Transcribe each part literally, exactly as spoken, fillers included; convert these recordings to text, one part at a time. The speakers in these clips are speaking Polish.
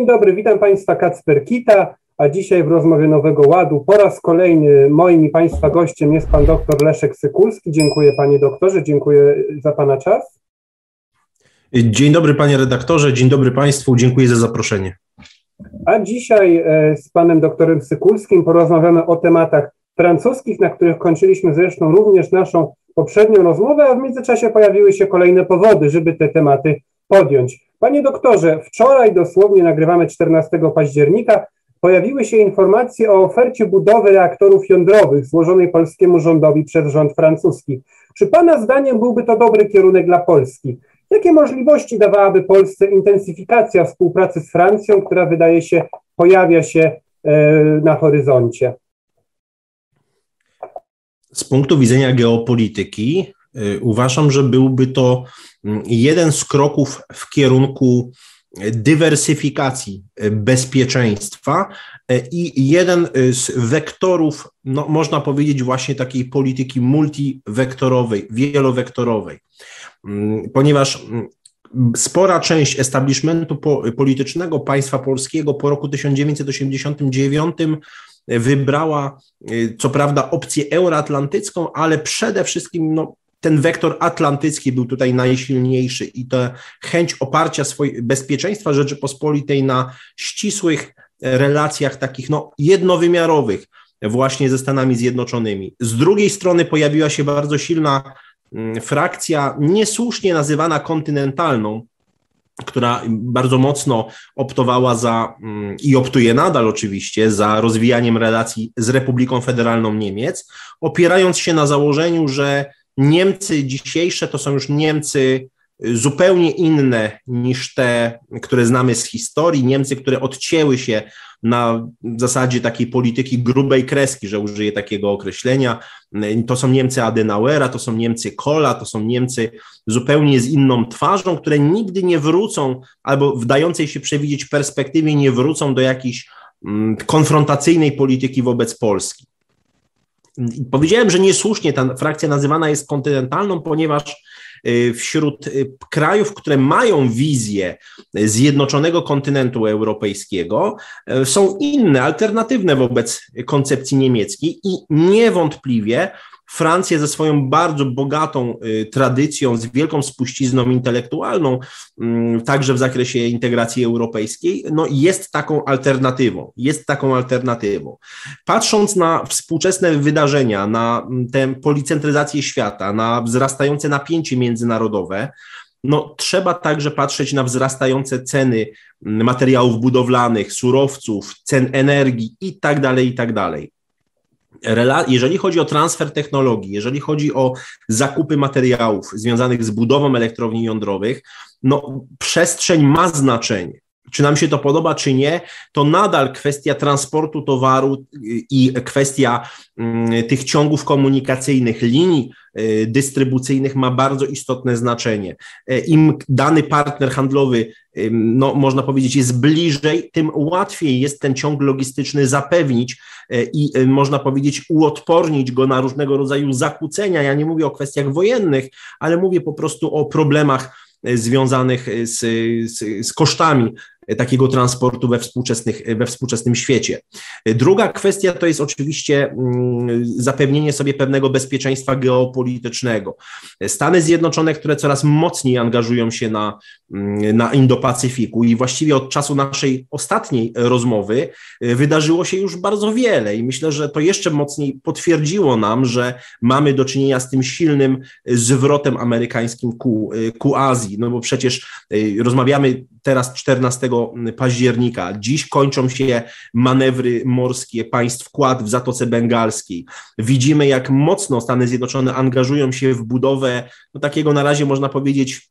Dzień dobry, witam Państwa, Kacper Kita, a dzisiaj w rozmowie Nowego Ładu po raz kolejny moim i Państwa gościem jest Pan doktor Leszek Sykulski. Dziękuję Panie doktorze, dziękuję za Pana czas. Dzień dobry Panie redaktorze, dzień dobry Państwu, dziękuję za zaproszenie. A dzisiaj z Panem doktorem Sykulskim porozmawiamy o tematach francuskich, na których kończyliśmy zresztą również naszą poprzednią rozmowę, a w międzyczasie pojawiły się kolejne powody, żeby te tematy podjąć. Panie doktorze, wczoraj dosłownie nagrywamy czternastego października, pojawiły się informacje o ofercie budowy reaktorów jądrowych złożonej polskiemu rządowi przez rząd francuski. Czy Pana zdaniem byłby to dobry kierunek dla Polski? Jakie możliwości dawałaby Polsce intensyfikacja współpracy z Francją, która wydaje się pojawia się na horyzoncie? Z punktu widzenia geopolityki y, uważam, że byłby to jeden z kroków w kierunku dywersyfikacji bezpieczeństwa i jeden z wektorów, no, można powiedzieć, właśnie takiej polityki multiwektorowej, wielowektorowej, ponieważ spora część establishmentu politycznego państwa polskiego po roku tysiąc dziewięćset osiemdziesiątym dziewiątym wybrała co prawda opcję euroatlantycką, ale przede wszystkim no, ten wektor atlantycki był tutaj najsilniejszy i ta chęć oparcia swojego bezpieczeństwa Rzeczypospolitej na ścisłych relacjach takich no, jednowymiarowych właśnie ze Stanami Zjednoczonymi. Z drugiej strony pojawiła się bardzo silna frakcja niesłusznie nazywana kontynentalną, która bardzo mocno optowała za i optuje nadal oczywiście za rozwijaniem relacji z Republiką Federalną Niemiec, opierając się na założeniu, że Niemcy dzisiejsze to są już Niemcy zupełnie inne niż te, które znamy z historii, Niemcy, które odcięły się na zasadzie takiej polityki grubej kreski, że użyję takiego określenia. To są Niemcy Adenauera, to są Niemcy Kohla, to są Niemcy zupełnie z inną twarzą, które nigdy nie wrócą, albo w dającej się przewidzieć perspektywie nie wrócą do jakiejś konfrontacyjnej polityki wobec Polski. Powiedziałem, że niesłusznie ta frakcja nazywana jest kontynentalną, ponieważ wśród krajów, które mają wizję zjednoczonego kontynentu europejskiego, są inne, alternatywne wobec koncepcji niemieckiej i niewątpliwie Francja ze swoją bardzo bogatą tradycją, z wielką spuścizną intelektualną, także w zakresie integracji europejskiej, no jest taką alternatywą, jest taką alternatywą. Patrząc na współczesne wydarzenia, na tę policentryzację świata, na wzrastające napięcie międzynarodowe, no trzeba także patrzeć na wzrastające ceny materiałów budowlanych, surowców, cen energii i tak dalej, i tak dalej. Jeżeli chodzi o transfer technologii, jeżeli chodzi o zakupy materiałów związanych z budową elektrowni jądrowych, no przestrzeń ma znaczenie. Czy nam się to podoba, czy nie, to nadal kwestia transportu towaru i kwestia tych ciągów komunikacyjnych, linii dystrybucyjnych ma bardzo istotne znaczenie. Im dany partner handlowy, no, można powiedzieć, jest bliżej, tym łatwiej jest ten ciąg logistyczny zapewnić i można powiedzieć uodpornić go na różnego rodzaju zakłócenia. Ja nie mówię o kwestiach wojennych, ale mówię po prostu o problemach związanych z, z, z kosztami takiego transportu we, współczesnych, we współczesnym świecie. Druga kwestia to jest oczywiście zapewnienie sobie pewnego bezpieczeństwa geopolitycznego. Stany Zjednoczone, które coraz mocniej angażują się na, na Indo-Pacyfiku i właściwie od czasu naszej ostatniej rozmowy wydarzyło się już bardzo wiele i myślę, że to jeszcze mocniej potwierdziło nam, że mamy do czynienia z tym silnym zwrotem amerykańskim ku, ku Azji, no bo przecież rozmawiamy teraz czternastego października. Dziś kończą się manewry morskie państw Quad w Zatoce Bengalskiej. Widzimy, jak mocno Stany Zjednoczone angażują się w budowę no, takiego na razie można powiedzieć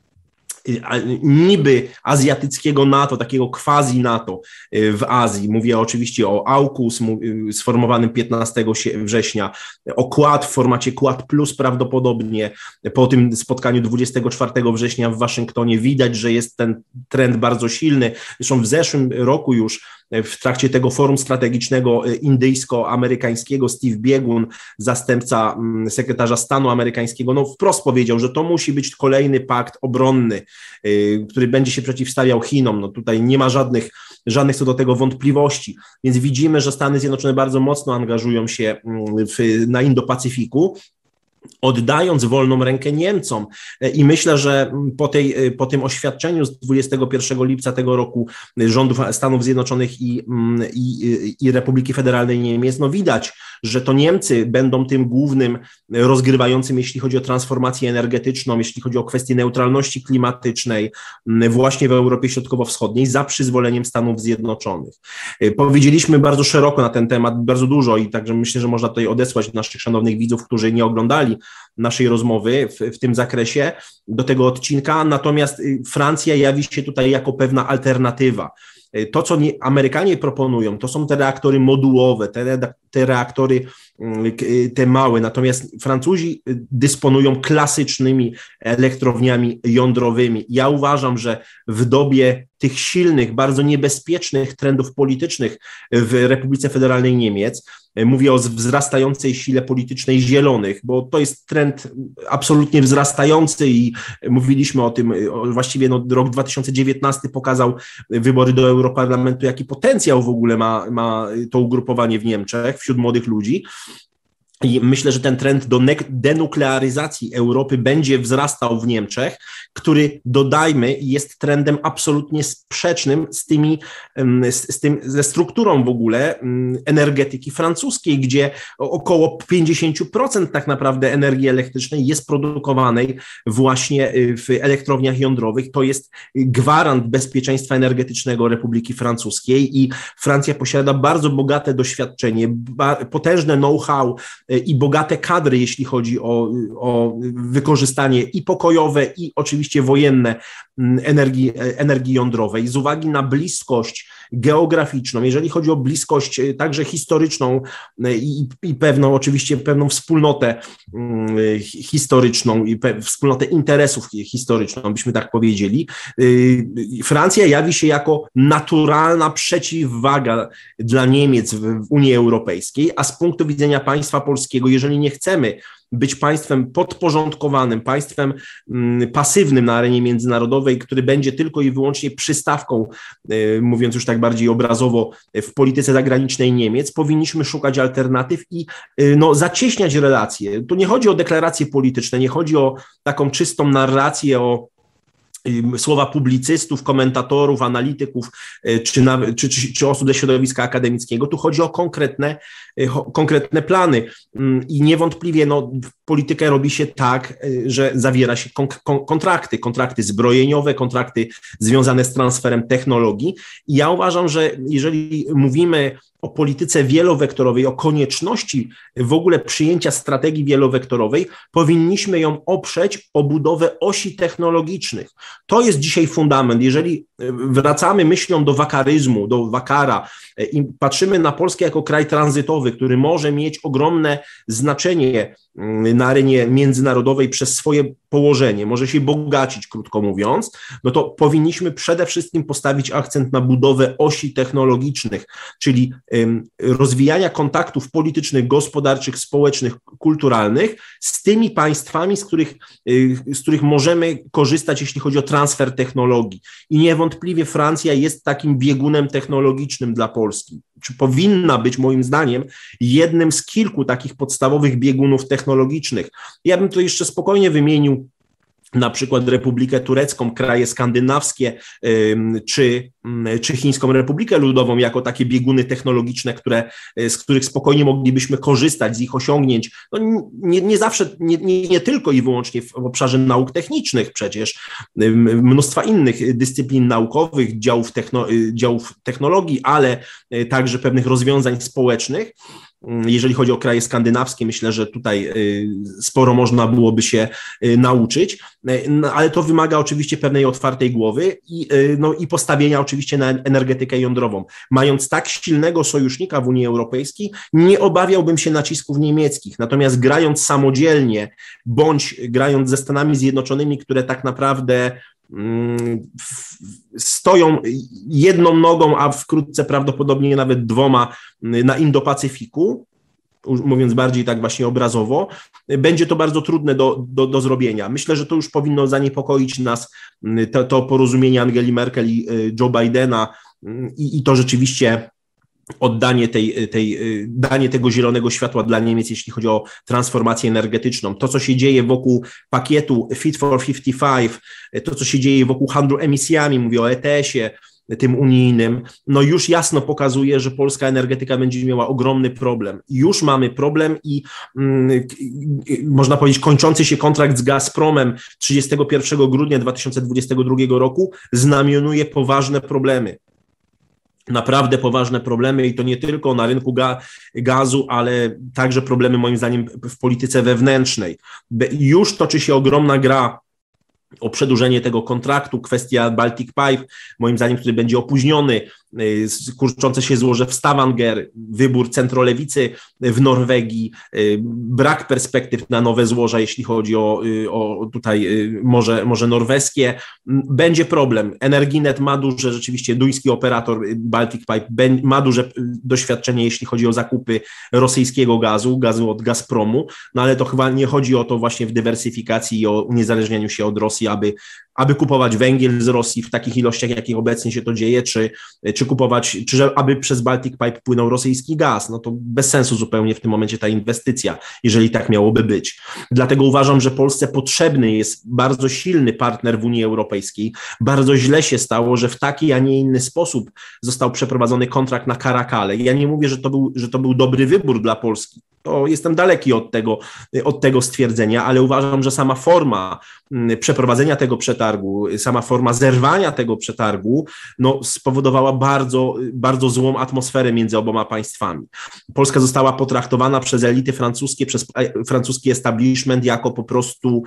niby azjatyckiego NATO, takiego quasi NATO w Azji. Mówię oczywiście o AUKUS sformowanym piętnastego września, o Quad w formacie Quad Plus prawdopodobnie. Po tym spotkaniu dwudziestego czwartego września w Waszyngtonie widać, że jest ten trend bardzo silny. Zresztą w zeszłym roku już w trakcie tego forum strategicznego indyjsko-amerykańskiego Steve Biegun, zastępca sekretarza stanu amerykańskiego, no wprost powiedział, że to musi być kolejny pakt obronny który będzie się przeciwstawiał Chinom. No tutaj nie ma żadnych, żadnych co do tego wątpliwości, więc widzimy, że Stany Zjednoczone bardzo mocno angażują się w, na Indo-Pacyfiku, oddając wolną rękę Niemcom. I myślę, że po, tej, po tym oświadczeniu z dwudziestego pierwszego lipca tego roku rządów Stanów Zjednoczonych i, i, i Republiki Federalnej Niemiec, no widać, że to Niemcy będą tym głównym rozgrywającym, jeśli chodzi o transformację energetyczną, jeśli chodzi o kwestie neutralności klimatycznej właśnie w Europie Środkowo-Wschodniej za przyzwoleniem Stanów Zjednoczonych. Powiedzieliśmy bardzo szeroko na ten temat, bardzo dużo i także myślę, że można tutaj odesłać naszych szanownych widzów, którzy nie oglądali naszej rozmowy w, w tym zakresie do tego odcinka, natomiast Francja jawi się tutaj jako pewna alternatywa. To, co nie, Amerykanie proponują, to są te reaktory modułowe, te, te reaktory te małe, natomiast Francuzi dysponują klasycznymi elektrowniami jądrowymi. Ja uważam, że w dobie tych silnych, bardzo niebezpiecznych trendów politycznych w Republice Federalnej Niemiec, mówię o wzrastającej sile politycznej zielonych, bo to jest trend absolutnie wzrastający i mówiliśmy o tym, właściwie no, rok dwa tysiące dziewiętnasty pokazał wybory do Europarlamentu, jaki potencjał w ogóle ma, ma to ugrupowanie w Niemczech wśród młodych ludzi. I myślę, że ten trend do denuklearyzacji Europy będzie wzrastał w Niemczech, który, dodajmy, jest trendem absolutnie sprzecznym z tymi, z, z tym, ze strukturą w ogóle energetyki francuskiej, gdzie około pięćdziesiąt procent tak naprawdę energii elektrycznej jest produkowanej właśnie w elektrowniach jądrowych. To jest gwarant bezpieczeństwa energetycznego Republiki Francuskiej i Francja posiada bardzo bogate doświadczenie, potężne know-how i bogate kadry, jeśli chodzi o, o wykorzystanie i pokojowe, i oczywiście wojenne energii, energii jądrowej. Z uwagi na bliskość geograficzną, jeżeli chodzi o bliskość także historyczną i, i pewną, oczywiście pewną wspólnotę historyczną i pe, wspólnotę interesów historyczną, byśmy tak powiedzieli, Francja jawi się jako naturalna przeciwwaga dla Niemiec w, w Unii Europejskiej, a z punktu widzenia państwa polskiego, jeżeli nie chcemy być państwem podporządkowanym, państwem mm, pasywnym na arenie międzynarodowej, który będzie tylko i wyłącznie przystawką, y, mówiąc już tak bardziej obrazowo, w polityce zagranicznej Niemiec, powinniśmy szukać alternatyw i y, no, zacieśniać relacje. Tu nie chodzi o deklaracje polityczne, nie chodzi o taką czystą narrację, o słowa publicystów, komentatorów, analityków czy, na, czy, czy, czy osób ze środowiska akademickiego. Tu chodzi o konkretne, konkretne plany i niewątpliwie no, politykę robi się tak, że zawiera się kon, kon, kontrakty, kontrakty zbrojeniowe, kontrakty związane z transferem technologii i ja uważam, że jeżeli mówimy o polityce wielowektorowej, o konieczności w ogóle przyjęcia strategii wielowektorowej, powinniśmy ją oprzeć o budowę osi technologicznych. To jest dzisiaj fundament. Jeżeli wracamy myślą do wakaryzmu, do wakara i patrzymy na Polskę jako kraj tranzytowy, który może mieć ogromne znaczenie na arenie międzynarodowej przez swoje położenie, może się bogacić, krótko mówiąc, no to powinniśmy przede wszystkim postawić akcent na budowę osi technologicznych, czyli rozwijania kontaktów politycznych, gospodarczych, społecznych, kulturalnych z tymi państwami, z których, z których możemy korzystać, jeśli chodzi o transfer technologii. I niewątpliwie Francja jest takim biegunem technologicznym dla Polski. Czy powinna być, moim zdaniem, jednym z kilku takich podstawowych biegunów technologicznych. Ja bym to jeszcze spokojnie wymienił na przykład Republikę Turecką, kraje skandynawskie czy, czy Chińską Republikę Ludową jako takie bieguny technologiczne, które, z których spokojnie moglibyśmy korzystać, z ich osiągnięć. No nie, nie zawsze, nie, nie, nie tylko i wyłącznie w obszarze nauk technicznych przecież, mnóstwa innych dyscyplin naukowych, działów, techno, działów technologii, ale także pewnych rozwiązań społecznych. Jeżeli chodzi o kraje skandynawskie, myślę, że tutaj sporo można byłoby się nauczyć, no, ale to wymaga oczywiście pewnej otwartej głowy i, no, i postawienia oczywiście na energetykę jądrową. Mając tak silnego sojusznika w Unii Europejskiej, nie obawiałbym się nacisków niemieckich, natomiast grając samodzielnie, bądź grając ze Stanami Zjednoczonymi, które tak naprawdę stoją jedną nogą, a wkrótce prawdopodobnie nawet dwoma na Indo-Pacyfiku, mówiąc bardziej tak właśnie obrazowo, będzie to bardzo trudne do, do, do zrobienia. Myślę, że to już powinno zaniepokoić nas, to, to porozumienie Angeli Merkel i Joe Bidena i, i to rzeczywiście oddanie tej, tej, danie tego zielonego światła dla Niemiec, jeśli chodzi o transformację energetyczną. To, co się dzieje wokół pakietu Fit for pięćdziesiąt pięć, to, co się dzieje wokół handlu emisjami, mówię o E T S-ie, tym unijnym, no już jasno pokazuje, że polska energetyka będzie miała ogromny problem. Już mamy problem i mm, można powiedzieć kończący się kontrakt z Gazpromem trzydziestego pierwszego grudnia dwa tysiące dwudziestego drugiego roku znamionuje poważne problemy. Naprawdę poważne problemy i to nie tylko na rynku ga- gazu, ale także problemy moim zdaniem w polityce wewnętrznej. Już toczy się ogromna gra o przedłużenie tego kontraktu, kwestia Baltic Pipe, moim zdaniem, który będzie opóźniony, kurczące się złoże w Stavanger, wybór centrolewicy w Norwegii, brak perspektyw na nowe złoża, jeśli chodzi o, o tutaj morze, morze norweskie. Będzie problem. Energinet ma duże, rzeczywiście duński operator Baltic Pipe ma duże doświadczenie, jeśli chodzi o zakupy rosyjskiego gazu, gazu od Gazpromu, no ale to chyba nie chodzi o to właśnie w dywersyfikacji i o uniezależnieniu się od Rosji, aby, aby kupować węgiel z Rosji w takich ilościach, jakich obecnie się to dzieje, czy, czy kupować, czy że, aby przez Baltic Pipe płynął rosyjski gaz. No to bez sensu zupełnie w tym momencie ta inwestycja, jeżeli tak miałoby być. Dlatego uważam, że Polsce potrzebny jest bardzo silny partner w Unii Europejskiej. Bardzo źle się stało, że w taki, a nie inny sposób został przeprowadzony kontrakt na Caracale. Ja nie mówię, że to był, że to był dobry wybór dla Polski. To jestem daleki od tego, od tego stwierdzenia, ale uważam, że sama forma przeprowadzenia tego przetargu, sama forma zerwania tego przetargu, no, spowodowała bardzo, bardzo złą atmosferę między oboma państwami. Polska została potraktowana przez elity francuskie, przez francuski establishment jako po prostu,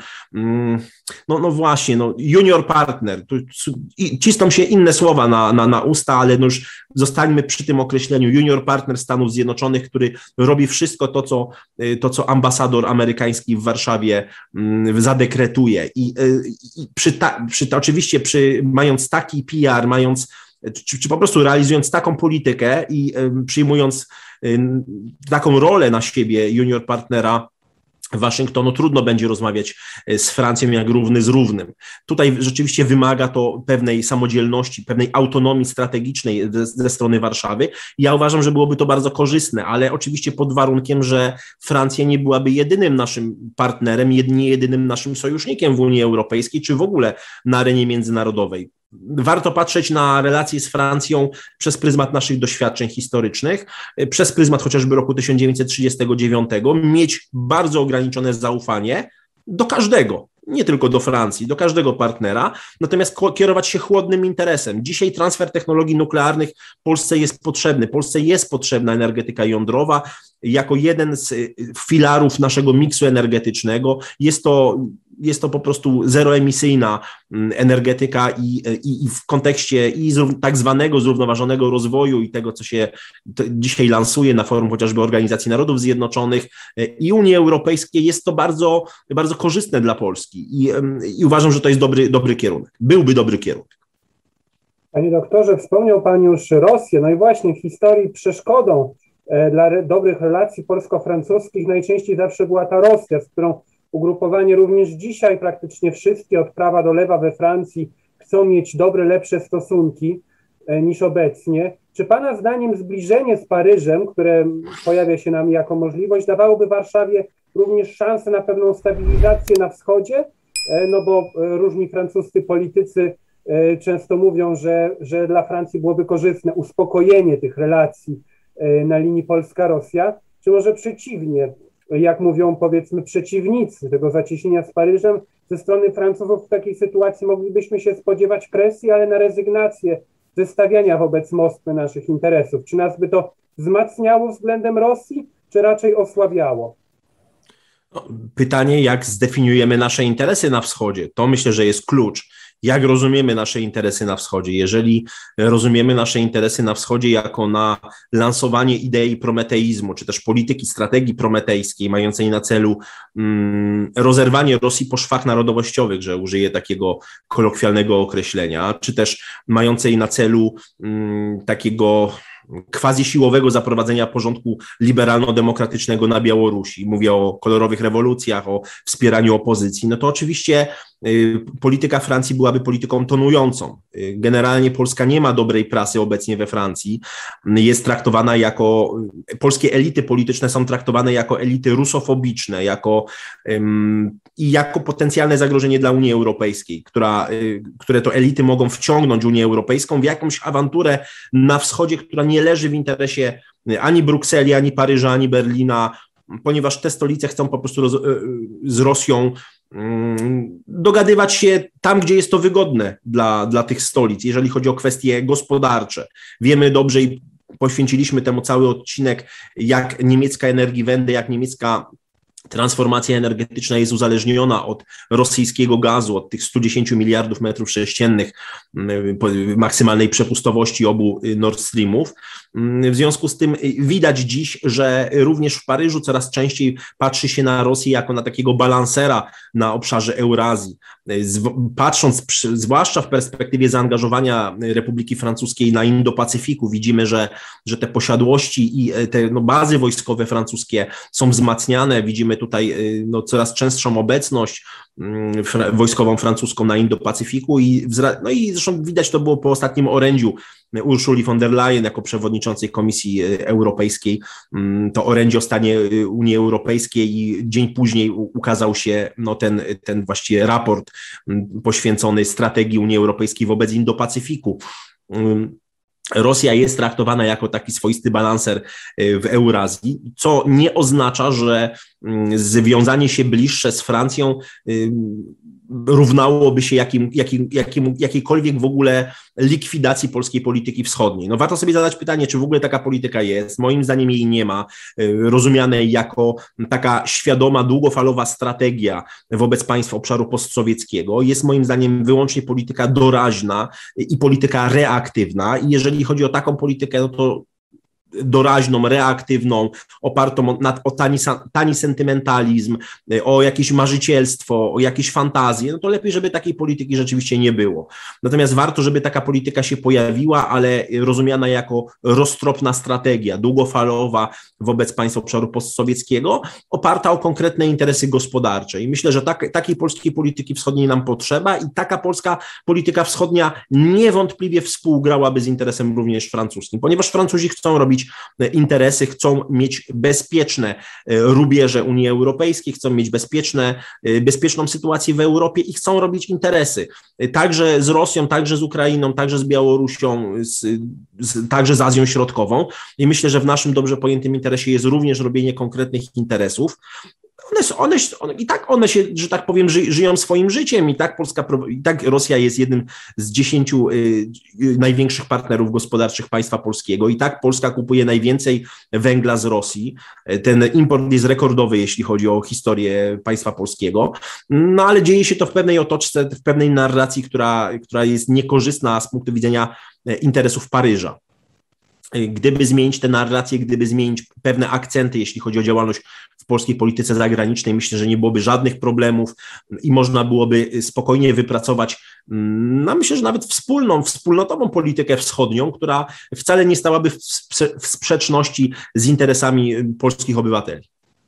no, no właśnie, no, junior partner. Tu cisną się inne słowa na, na, na usta, ale no już zostańmy przy tym określeniu. Junior partner Stanów Zjednoczonych, który robi wszystko to, co, to, co ambasador amerykański w Warszawie zadekretuje. I, i przy ta, przy ta, oczywiście przy, mając taki P R, mając, czy, czy po prostu realizując taką politykę i y, przyjmując y, taką rolę na siebie junior partnera Waszyngtonu, trudno będzie rozmawiać z Francją jak równy z równym. Tutaj rzeczywiście wymaga to pewnej samodzielności, pewnej autonomii strategicznej ze, ze strony Warszawy. Ja uważam, że byłoby to bardzo korzystne, ale oczywiście pod warunkiem, że Francja nie byłaby jedynym naszym partnerem, nie jedynym naszym sojusznikiem w Unii Europejskiej, czy w ogóle na arenie międzynarodowej. Warto patrzeć na relacje z Francją przez pryzmat naszych doświadczeń historycznych, przez pryzmat chociażby roku tysiąc dziewięćset trzydziestego dziewiątego, mieć bardzo ograniczone zaufanie do każdego, nie tylko do Francji, do każdego partnera, natomiast kierować się chłodnym interesem. Dzisiaj transfer technologii nuklearnych Polsce jest potrzebny. Polsce jest potrzebna energetyka jądrowa jako jeden z filarów naszego miksu energetycznego. Jest to Jest to po prostu zeroemisyjna energetyka i, i, i w kontekście i tak zwanego zrównoważonego rozwoju i tego, co się dzisiaj lansuje na forum chociażby Organizacji Narodów Zjednoczonych i Unii Europejskiej, jest to bardzo, bardzo korzystne dla Polski i, i uważam, że to jest dobry, dobry kierunek. Byłby dobry kierunek. Panie doktorze, wspomniał Pan już Rosję, no i właśnie w historii przeszkodą dla dobrych relacji polsko-francuskich najczęściej zawsze była ta Rosja, z którą ugrupowanie również dzisiaj praktycznie wszystkie od prawa do lewa we Francji chcą mieć dobre, lepsze stosunki e, niż obecnie. Czy Pana zdaniem zbliżenie z Paryżem, które pojawia się nam jako możliwość, dawałoby Warszawie również szansę na pewną stabilizację na wschodzie? E, no bo e, różni francuscy politycy e, często mówią, że, że dla Francji byłoby korzystne uspokojenie tych relacji e, na linii Polska-Rosja, czy może przeciwnie? Jak mówią, powiedzmy, przeciwnicy tego zacieśnienia z Paryżem, ze strony Francuzów w takiej sytuacji moglibyśmy się spodziewać presji, ale na rezygnację ze stawiania wobec Moskwy naszych interesów. Czy nas by to wzmacniało względem Rosji, czy raczej osłabiało? Pytanie, jak zdefiniujemy nasze interesy na wschodzie? To myślę, że jest klucz. Jak rozumiemy nasze interesy na wschodzie? Jeżeli rozumiemy nasze interesy na wschodzie jako na lansowanie idei prometeizmu, czy też polityki, strategii prometejskiej mającej na celu mm, rozerwanie Rosji po szwach narodowościowych, że użyję takiego kolokwialnego określenia, czy też mającej na celu mm, takiego quasi-siłowego zaprowadzenia porządku liberalno-demokratycznego na Białorusi, mówię o kolorowych rewolucjach, o wspieraniu opozycji, no to oczywiście polityka Francji byłaby polityką tonującą. Generalnie Polska nie ma dobrej prasy obecnie we Francji, jest traktowana jako, polskie elity polityczne są traktowane jako elity rusofobiczne, jako, um, i jako potencjalne zagrożenie dla Unii Europejskiej, która, które to elity mogą wciągnąć Unię Europejską w jakąś awanturę na wschodzie, która nie leży w interesie ani Brukseli, ani Paryża, ani Berlina, ponieważ te stolice chcą po prostu roz, z Rosją dogadywać się tam, gdzie jest to wygodne dla, dla tych stolic, jeżeli chodzi o kwestie gospodarcze. Wiemy dobrze i poświęciliśmy temu cały odcinek, jak niemiecka Energiewende, jak niemiecka transformacja energetyczna jest uzależniona od rosyjskiego gazu, od tych stu dziesięciu miliardów metrów sześciennych maksymalnej przepustowości obu Nord Streamów. W związku z tym widać dziś, że również w Paryżu coraz częściej patrzy się na Rosję jako na takiego balansera na obszarze Eurazji. Patrząc zwłaszcza w perspektywie zaangażowania Republiki Francuskiej na Indo-Pacyfiku, widzimy, że, że te posiadłości i te no, bazy wojskowe francuskie są wzmacniane. Widzimy tutaj no, coraz częstszą obecność fra- wojskową francuską na Indo-Pacyfiku i, wzra- no i zresztą widać to było po ostatnim orędziu Ursuli von der Leyen jako przewodniczącej Komisji Europejskiej. To orędzie o stanie Unii Europejskiej i dzień później ukazał się no, ten, ten właściwie raport poświęcony strategii Unii Europejskiej wobec Indo-Pacyfiku. Rosja jest traktowana jako taki swoisty balanser w Eurazji, co nie oznacza, że związanie się bliższe z Francją równałoby się jakim, jakim, jakim, jakiejkolwiek w ogóle likwidacji polskiej polityki wschodniej. No warto sobie zadać pytanie, czy w ogóle taka polityka jest. Moim zdaniem jej nie ma, rozumianej jako taka świadoma, długofalowa strategia wobec państw obszaru postsowieckiego. Jest moim zdaniem wyłącznie polityka doraźna i polityka reaktywna i jeżeli chodzi o taką politykę, no to doraźną, reaktywną, opartą na, o tani, tani sentymentalizm, o jakieś marzycielstwo, o jakieś fantazje, no to lepiej, żeby takiej polityki rzeczywiście nie było. Natomiast warto, żeby taka polityka się pojawiła, ale rozumiana jako roztropna strategia, długofalowa wobec państw obszaru postsowieckiego, oparta o konkretne interesy gospodarcze. I myślę, że tak, takiej polskiej polityki wschodniej nam potrzeba i taka polska polityka wschodnia niewątpliwie współgrałaby z interesem również francuskim, ponieważ Francuzi chcą robić interesy, chcą mieć bezpieczne rubieże Unii Europejskiej, chcą mieć bezpieczne, bezpieczną sytuację w Europie i chcą robić interesy. Także z Rosją, także z Ukrainą, także z Białorusią, z, z, także z Azją Środkową. I myślę, że w naszym dobrze pojętym interesie jest również robienie konkretnych interesów. One, one, one, I tak one się, że tak powiem, ży, żyją swoim życiem i tak Polska, i tak Rosja jest jednym z dziesięciu y, największych partnerów gospodarczych państwa polskiego i tak Polska kupuje najwięcej węgla z Rosji. Ten import jest rekordowy, jeśli chodzi o historię państwa polskiego, no ale dzieje się to w pewnej otoczce, w pewnej narracji, która, która jest niekorzystna z punktu widzenia interesów Paryża. Gdyby zmienić tę narrację, gdyby zmienić pewne akcenty, jeśli chodzi o działalność w polskiej polityce zagranicznej, myślę, że nie byłoby żadnych problemów i można byłoby spokojnie wypracować, no myślę, że nawet wspólną, wspólnotową politykę wschodnią, która wcale nie stałaby w, sprze- w sprzeczności z interesami polskich obywateli.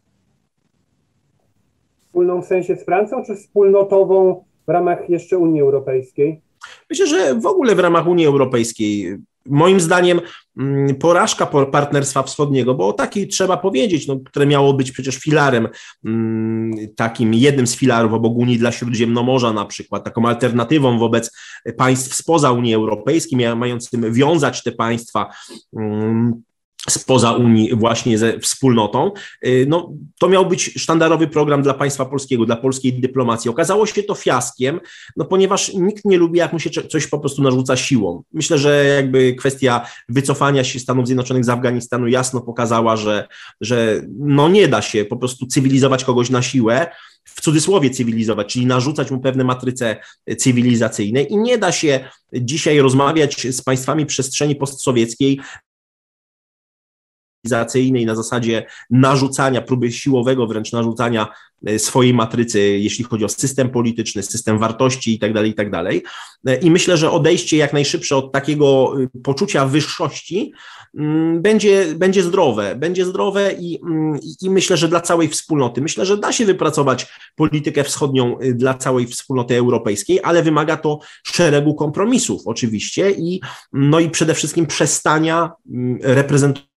Wspólną w sensie z Francją, czy wspólnotową w ramach jeszcze Unii Europejskiej? Myślę, że w ogóle w ramach Unii Europejskiej. Moim zdaniem porażka Partnerstwa Wschodniego, bo o takiej trzeba powiedzieć, no, które miało być przecież filarem, takim jednym z filarów obok Unii dla Śródziemnomorza na przykład, taką alternatywą wobec państw spoza Unii Europejskiej, mającym wiązać te państwa spoza Unii właśnie ze wspólnotą, no to miał być sztandarowy program dla państwa polskiego, dla polskiej dyplomacji. Okazało się to fiaskiem, no ponieważ nikt nie lubi, jak mu się coś po prostu narzuca siłą. Myślę, że jakby kwestia wycofania się Stanów Zjednoczonych z Afganistanu jasno pokazała, że, że no nie da się po prostu cywilizować kogoś na siłę, w cudzysłowie cywilizować, czyli narzucać mu pewne matryce cywilizacyjne i nie da się dzisiaj rozmawiać z państwami przestrzeni postsowieckiej cywilizacyjnej na zasadzie narzucania, próby siłowego wręcz narzucania swojej matrycy, jeśli chodzi o system polityczny, system wartości itd., itd. I myślę, że odejście jak najszybsze od takiego poczucia wyższości będzie, będzie zdrowe, będzie zdrowe i, i myślę, że dla całej wspólnoty. Myślę, że da się wypracować politykę wschodnią dla całej wspólnoty europejskiej, ale wymaga to szeregu kompromisów oczywiście i, no i przede wszystkim przestania reprezentowania.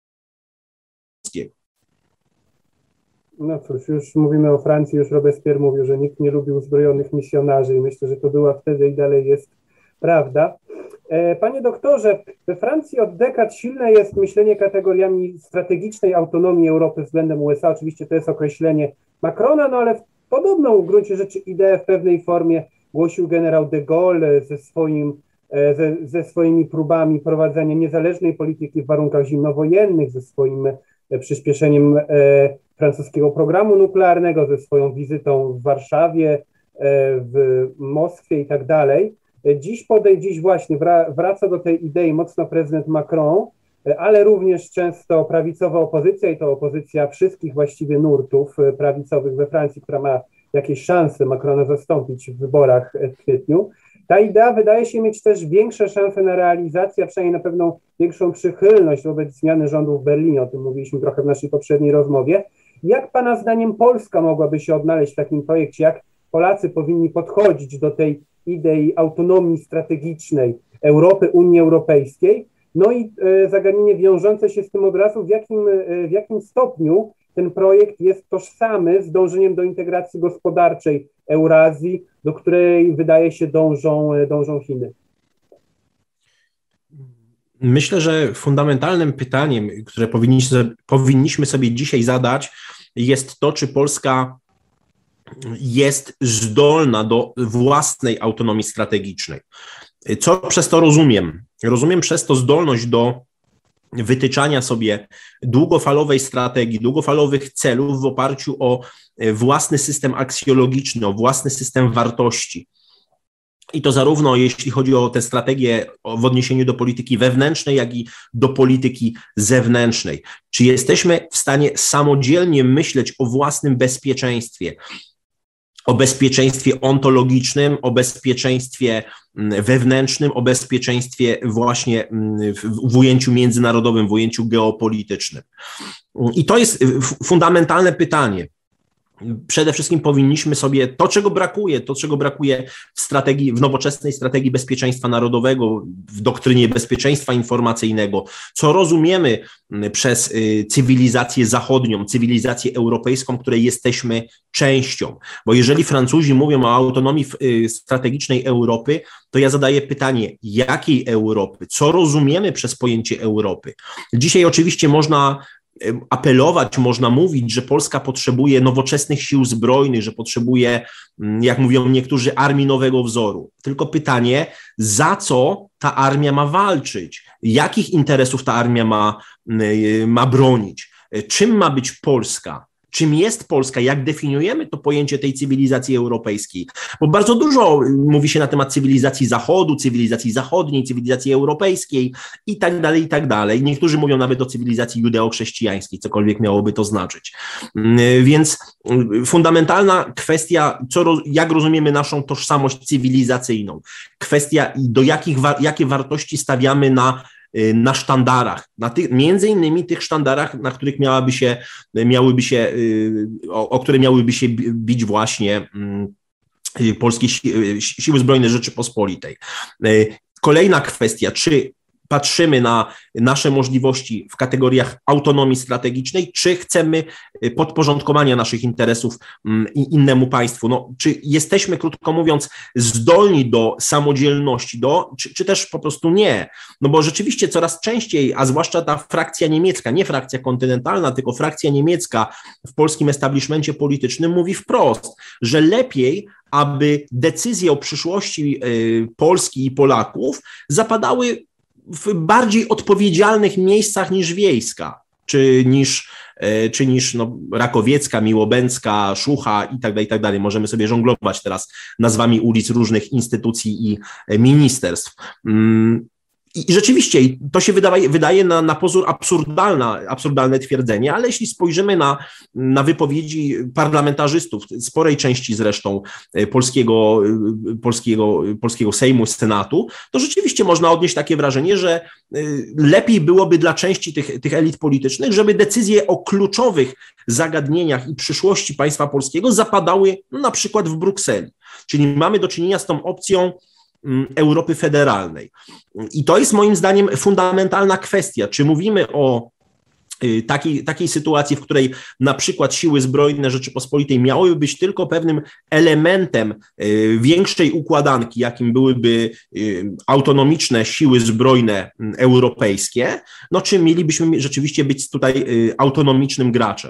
No cóż, już mówimy o Francji, już Robespierre mówił, że nikt nie lubił uzbrojonych misjonarzy i myślę, że to była wtedy i dalej jest prawda. Panie doktorze, we Francji od dekad silne jest myślenie kategoriami strategicznej autonomii Europy względem U S A. Oczywiście to jest określenie Macrona, no ale podobną w gruncie rzeczy ideę w pewnej formie głosił generał de Gaulle ze, swoim, ze, ze swoimi próbami prowadzenia niezależnej polityki w warunkach zimnowojennych, ze swoim przyspieszeniem francuskiego programu nuklearnego, ze swoją wizytą w Warszawie, w Moskwie i tak dalej. Dziś podej, dziś właśnie wraca do tej idei mocno prezydent Macron, ale również często prawicowa opozycja i to opozycja wszystkich właściwie nurtów prawicowych we Francji, która ma jakieś szanse Macrona zastąpić w wyborach w kwietniu. Ta idea wydaje się mieć też większe szanse na realizację, a przynajmniej na pewną większą przychylność wobec zmiany rządu w Berlinie. O tym mówiliśmy trochę w naszej poprzedniej rozmowie. Jak Pana zdaniem Polska mogłaby się odnaleźć w takim projekcie? Jak Polacy powinni podchodzić do tej idei autonomii strategicznej Europy, Unii Europejskiej? No i e, zagadnienie wiążące się z tym od razu, w jakim, e, w jakim stopniu ten projekt jest tożsamy z dążeniem do integracji gospodarczej Eurazji, do której wydaje się dążą, dążą Chiny. Myślę, że fundamentalnym pytaniem, które powinniśmy, powinniśmy sobie dzisiaj zadać, jest to, czy Polska jest zdolna do własnej autonomii strategicznej. Co przez to rozumiem? Rozumiem przez to zdolność do wytyczania sobie długofalowej strategii, długofalowych celów w oparciu o własny system aksjologiczny, o własny system wartości. I to zarówno jeśli chodzi o tę strategię w odniesieniu do polityki wewnętrznej, jak i do polityki zewnętrznej. Czy jesteśmy w stanie samodzielnie myśleć o własnym bezpieczeństwie, o bezpieczeństwie ontologicznym, o bezpieczeństwie wewnętrznym, o bezpieczeństwie właśnie w ujęciu międzynarodowym, w ujęciu geopolitycznym. I to jest fundamentalne pytanie. Przede wszystkim powinniśmy sobie to, czego brakuje, to, czego brakuje w strategii, w nowoczesnej strategii bezpieczeństwa narodowego, w doktrynie bezpieczeństwa informacyjnego, co rozumiemy przez cywilizację zachodnią, cywilizację europejską, której jesteśmy częścią. Bo jeżeli Francuzi mówią o autonomii strategicznej Europy, to ja zadaję pytanie, jakiej Europy? Co rozumiemy przez pojęcie Europy? Dzisiaj oczywiście można apelować, można mówić, że Polska potrzebuje nowoczesnych sił zbrojnych, że potrzebuje, jak mówią niektórzy, armii nowego wzoru. Tylko pytanie, za co ta armia ma walczyć? Jakich interesów ta armia ma, ma bronić? Czym ma być Polska? Czym jest Polska? Jak definiujemy to pojęcie tej cywilizacji europejskiej? Bo bardzo dużo mówi się na temat cywilizacji Zachodu, cywilizacji zachodniej, cywilizacji europejskiej i tak dalej, i tak dalej. Niektórzy mówią nawet o cywilizacji judeo-chrześcijańskiej, cokolwiek miałoby to znaczyć. Więc fundamentalna kwestia, co, jak rozumiemy naszą tożsamość cywilizacyjną, kwestia, do jakich, jakie wartości stawiamy na na sztandarach, na tych, między innymi tych sztandarach, na których miałaby się, miałyby się, o, o które miałyby się bić właśnie polskie siły zbrojne Rzeczypospolitej. Kolejna kwestia, czy patrzymy na nasze możliwości w kategoriach autonomii strategicznej, czy chcemy podporządkowania naszych interesów innemu państwu. No, czy jesteśmy, krótko mówiąc, zdolni do samodzielności, do, czy, czy też po prostu nie. No bo rzeczywiście coraz częściej, a zwłaszcza ta frakcja niemiecka, nie frakcja kontynentalna, tylko frakcja niemiecka w polskim establishmencie politycznym mówi wprost, że lepiej, aby decyzje o przyszłości Polski i Polaków zapadały w bardziej odpowiedzialnych miejscach niż wiejska, czy niż, czy niż no, Rakowiecka, Miłobędzka, Szucha i tak dalej, i tak dalej. Możemy sobie żonglować teraz nazwami ulic różnych instytucji i ministerstw. I rzeczywiście to się wydaje, wydaje na, na pozór absurdalna, absurdalne twierdzenie, ale jeśli spojrzymy na, na wypowiedzi parlamentarzystów, sporej części zresztą polskiego, polskiego, polskiego Sejmu, Senatu, to rzeczywiście można odnieść takie wrażenie, że lepiej byłoby dla części tych, tych elit politycznych, żeby decyzje o kluczowych zagadnieniach i przyszłości państwa polskiego zapadały no, na przykład w Brukseli. Czyli mamy do czynienia z tą opcją Europy federalnej. I to jest moim zdaniem fundamentalna kwestia. Czy mówimy o Takiej, takiej sytuacji, w której na przykład siły zbrojne Rzeczypospolitej miałyby być tylko pewnym elementem większej układanki, jakim byłyby autonomiczne siły zbrojne europejskie, no czy mielibyśmy rzeczywiście być tutaj autonomicznym graczem.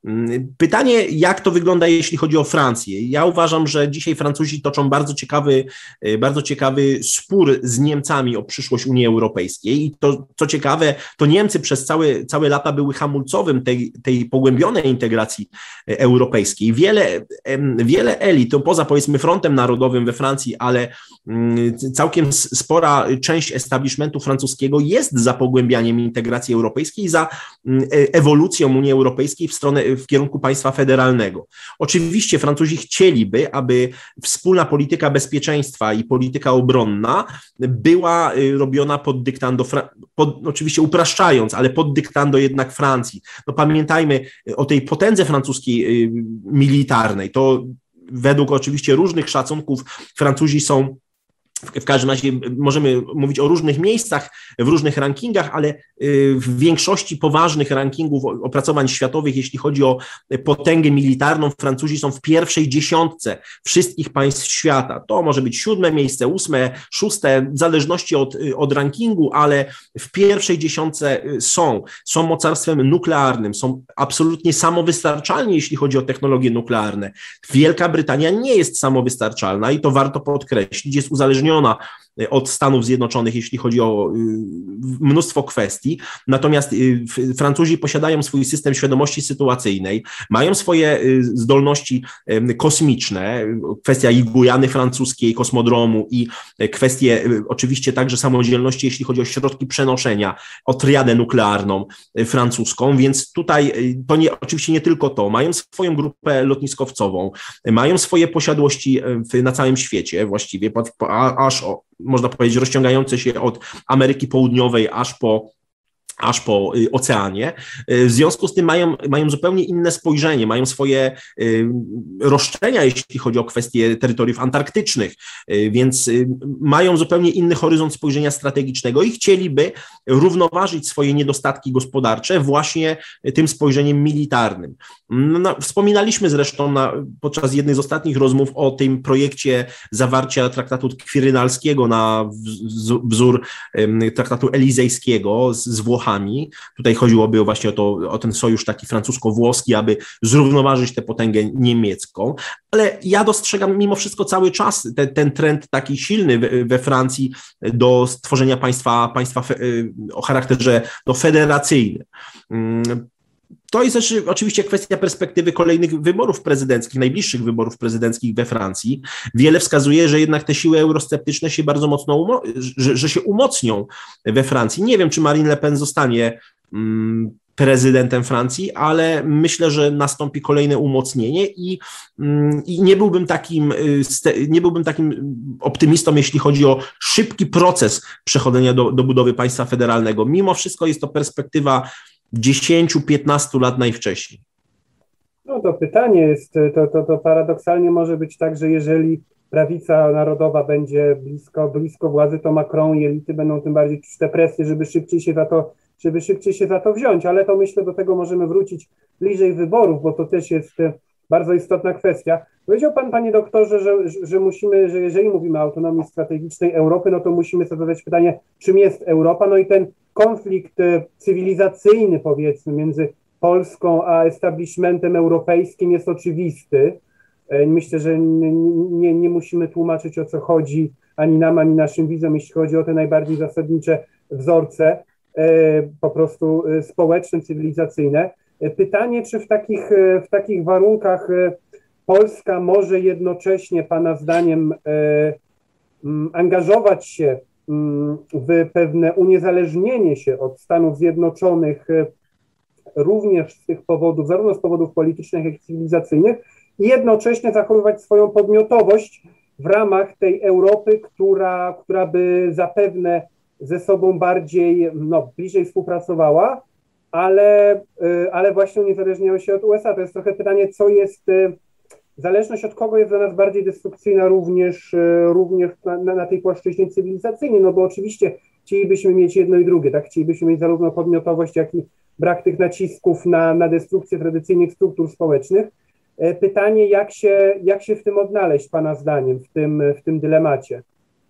Pytanie, jak to wygląda, jeśli chodzi o Francję? Ja uważam, że dzisiaj Francuzi toczą bardzo ciekawy, bardzo ciekawy spór z Niemcami o przyszłość Unii Europejskiej i to, co ciekawe, to Niemcy przez całe, całe lata były hamulcowym tej, tej pogłębionej integracji europejskiej. Wiele, wiele elit, to poza powiedzmy Frontem Narodowym we Francji, ale całkiem spora część establishmentu francuskiego jest za pogłębianiem integracji europejskiej, za ewolucją Unii Europejskiej w stronę, w kierunku państwa federalnego. Oczywiście Francuzi chcieliby, aby wspólna polityka bezpieczeństwa i polityka obronna była robiona pod dyktando, pod, oczywiście upraszczając, ale pod dyktando jednak Francji. No pamiętajmy o tej potędze francuskiej militarnej. To według oczywiście różnych szacunków Francuzi są, w każdym razie możemy mówić o różnych miejscach, w różnych rankingach, ale w większości poważnych rankingów opracowań światowych, jeśli chodzi o potęgę militarną, Francuzi są w pierwszej dziesiątce wszystkich państw świata. To może być siódme miejsce, ósme, szóste, w zależności od, od rankingu, ale w pierwszej dziesiątce są. Są mocarstwem nuklearnym, są absolutnie samowystarczalni, jeśli chodzi o technologie nuklearne. Wielka Brytania nie jest samowystarczalna i to warto podkreślić, jest uzależniona od Stanów Zjednoczonych, jeśli chodzi o mnóstwo kwestii. Natomiast Francuzi posiadają swój system świadomości sytuacyjnej, mają swoje zdolności kosmiczne, kwestia i Gujany francuskiej, kosmodromu i kwestie oczywiście także samodzielności, jeśli chodzi o środki przenoszenia, o triadę nuklearną francuską, więc tutaj to nie, oczywiście nie tylko to, mają swoją grupę lotniskowcową, mają swoje posiadłości na całym świecie właściwie, aż o, można powiedzieć, rozciągające się od Ameryki Południowej aż po aż po oceanie. W związku z tym mają, mają zupełnie inne spojrzenie, mają swoje roszczenia, jeśli chodzi o kwestie terytoriów antarktycznych, więc mają zupełnie inny horyzont spojrzenia strategicznego i chcieliby równoważyć swoje niedostatki gospodarcze właśnie tym spojrzeniem militarnym. No, wspominaliśmy zresztą na, podczas jednej z ostatnich rozmów o tym projekcie zawarcia traktatu kwirynalskiego na wzór traktatu elizejskiego z, z Włochami. Tutaj chodziłoby właśnie o, to, o ten sojusz taki francusko-włoski, aby zrównoważyć tę potęgę niemiecką, ale ja dostrzegam mimo wszystko cały czas te, ten trend taki silny we, we Francji do stworzenia państwa, państwa fe, o charakterze no, federacyjnym. To jest też oczywiście kwestia perspektywy kolejnych wyborów prezydenckich, najbliższych wyborów prezydenckich we Francji. Wiele wskazuje, że jednak te siły eurosceptyczne się bardzo mocno, umo- że, że się umocnią we Francji. Nie wiem, czy Marine Le Pen zostanie mm, prezydentem Francji, ale myślę, że nastąpi kolejne umocnienie i, mm, i nie byłbym takim, nie byłbym takim optymistą, jeśli chodzi o szybki proces przechodzenia do, do budowy państwa federalnego. Mimo wszystko jest to perspektywa dziesięć do piętnastu lat najwcześniej. No to pytanie jest, to, to, to paradoksalnie może być tak, że jeżeli prawica narodowa będzie blisko, blisko władzy, to Macron i elity będą tym bardziej czuć te presje, żeby szybciej się za to, żeby szybciej się za to wziąć, ale to myślę, do tego możemy wrócić bliżej wyborów, bo to też jest bardzo istotna kwestia. Powiedział pan, panie doktorze, że, że musimy, że jeżeli mówimy o autonomii strategicznej Europy, no to musimy sobie zadać pytanie, czym jest Europa, no i ten konflikt cywilizacyjny, powiedzmy, między Polską a establishmentem europejskim jest oczywisty. Myślę, że nie, nie, nie musimy tłumaczyć, o co chodzi ani nam, ani naszym widzom, jeśli chodzi o te najbardziej zasadnicze wzorce, po prostu społeczne, cywilizacyjne. Pytanie, czy w takich, w takich warunkach Polska może jednocześnie, pana zdaniem, angażować się w pewne uniezależnienie się od Stanów Zjednoczonych również z tych powodów, zarówno z powodów politycznych, jak i cywilizacyjnych, i jednocześnie zachowywać swoją podmiotowość w ramach tej Europy, która, która by zapewne ze sobą bardziej, no, bliżej współpracowała, ale, ale właśnie uniezależniało się od U S A. To jest trochę pytanie, co jest, zależność od kogo jest dla nas bardziej destrukcyjna również, również na, na, na tej płaszczyźnie cywilizacyjnej, no bo oczywiście chcielibyśmy mieć jedno i drugie, tak? Chcielibyśmy mieć zarówno podmiotowość, jak i brak tych nacisków na, na destrukcję tradycyjnych struktur społecznych. Pytanie, jak się, jak się w tym odnaleźć, Pana zdaniem, w tym, w tym dylemacie?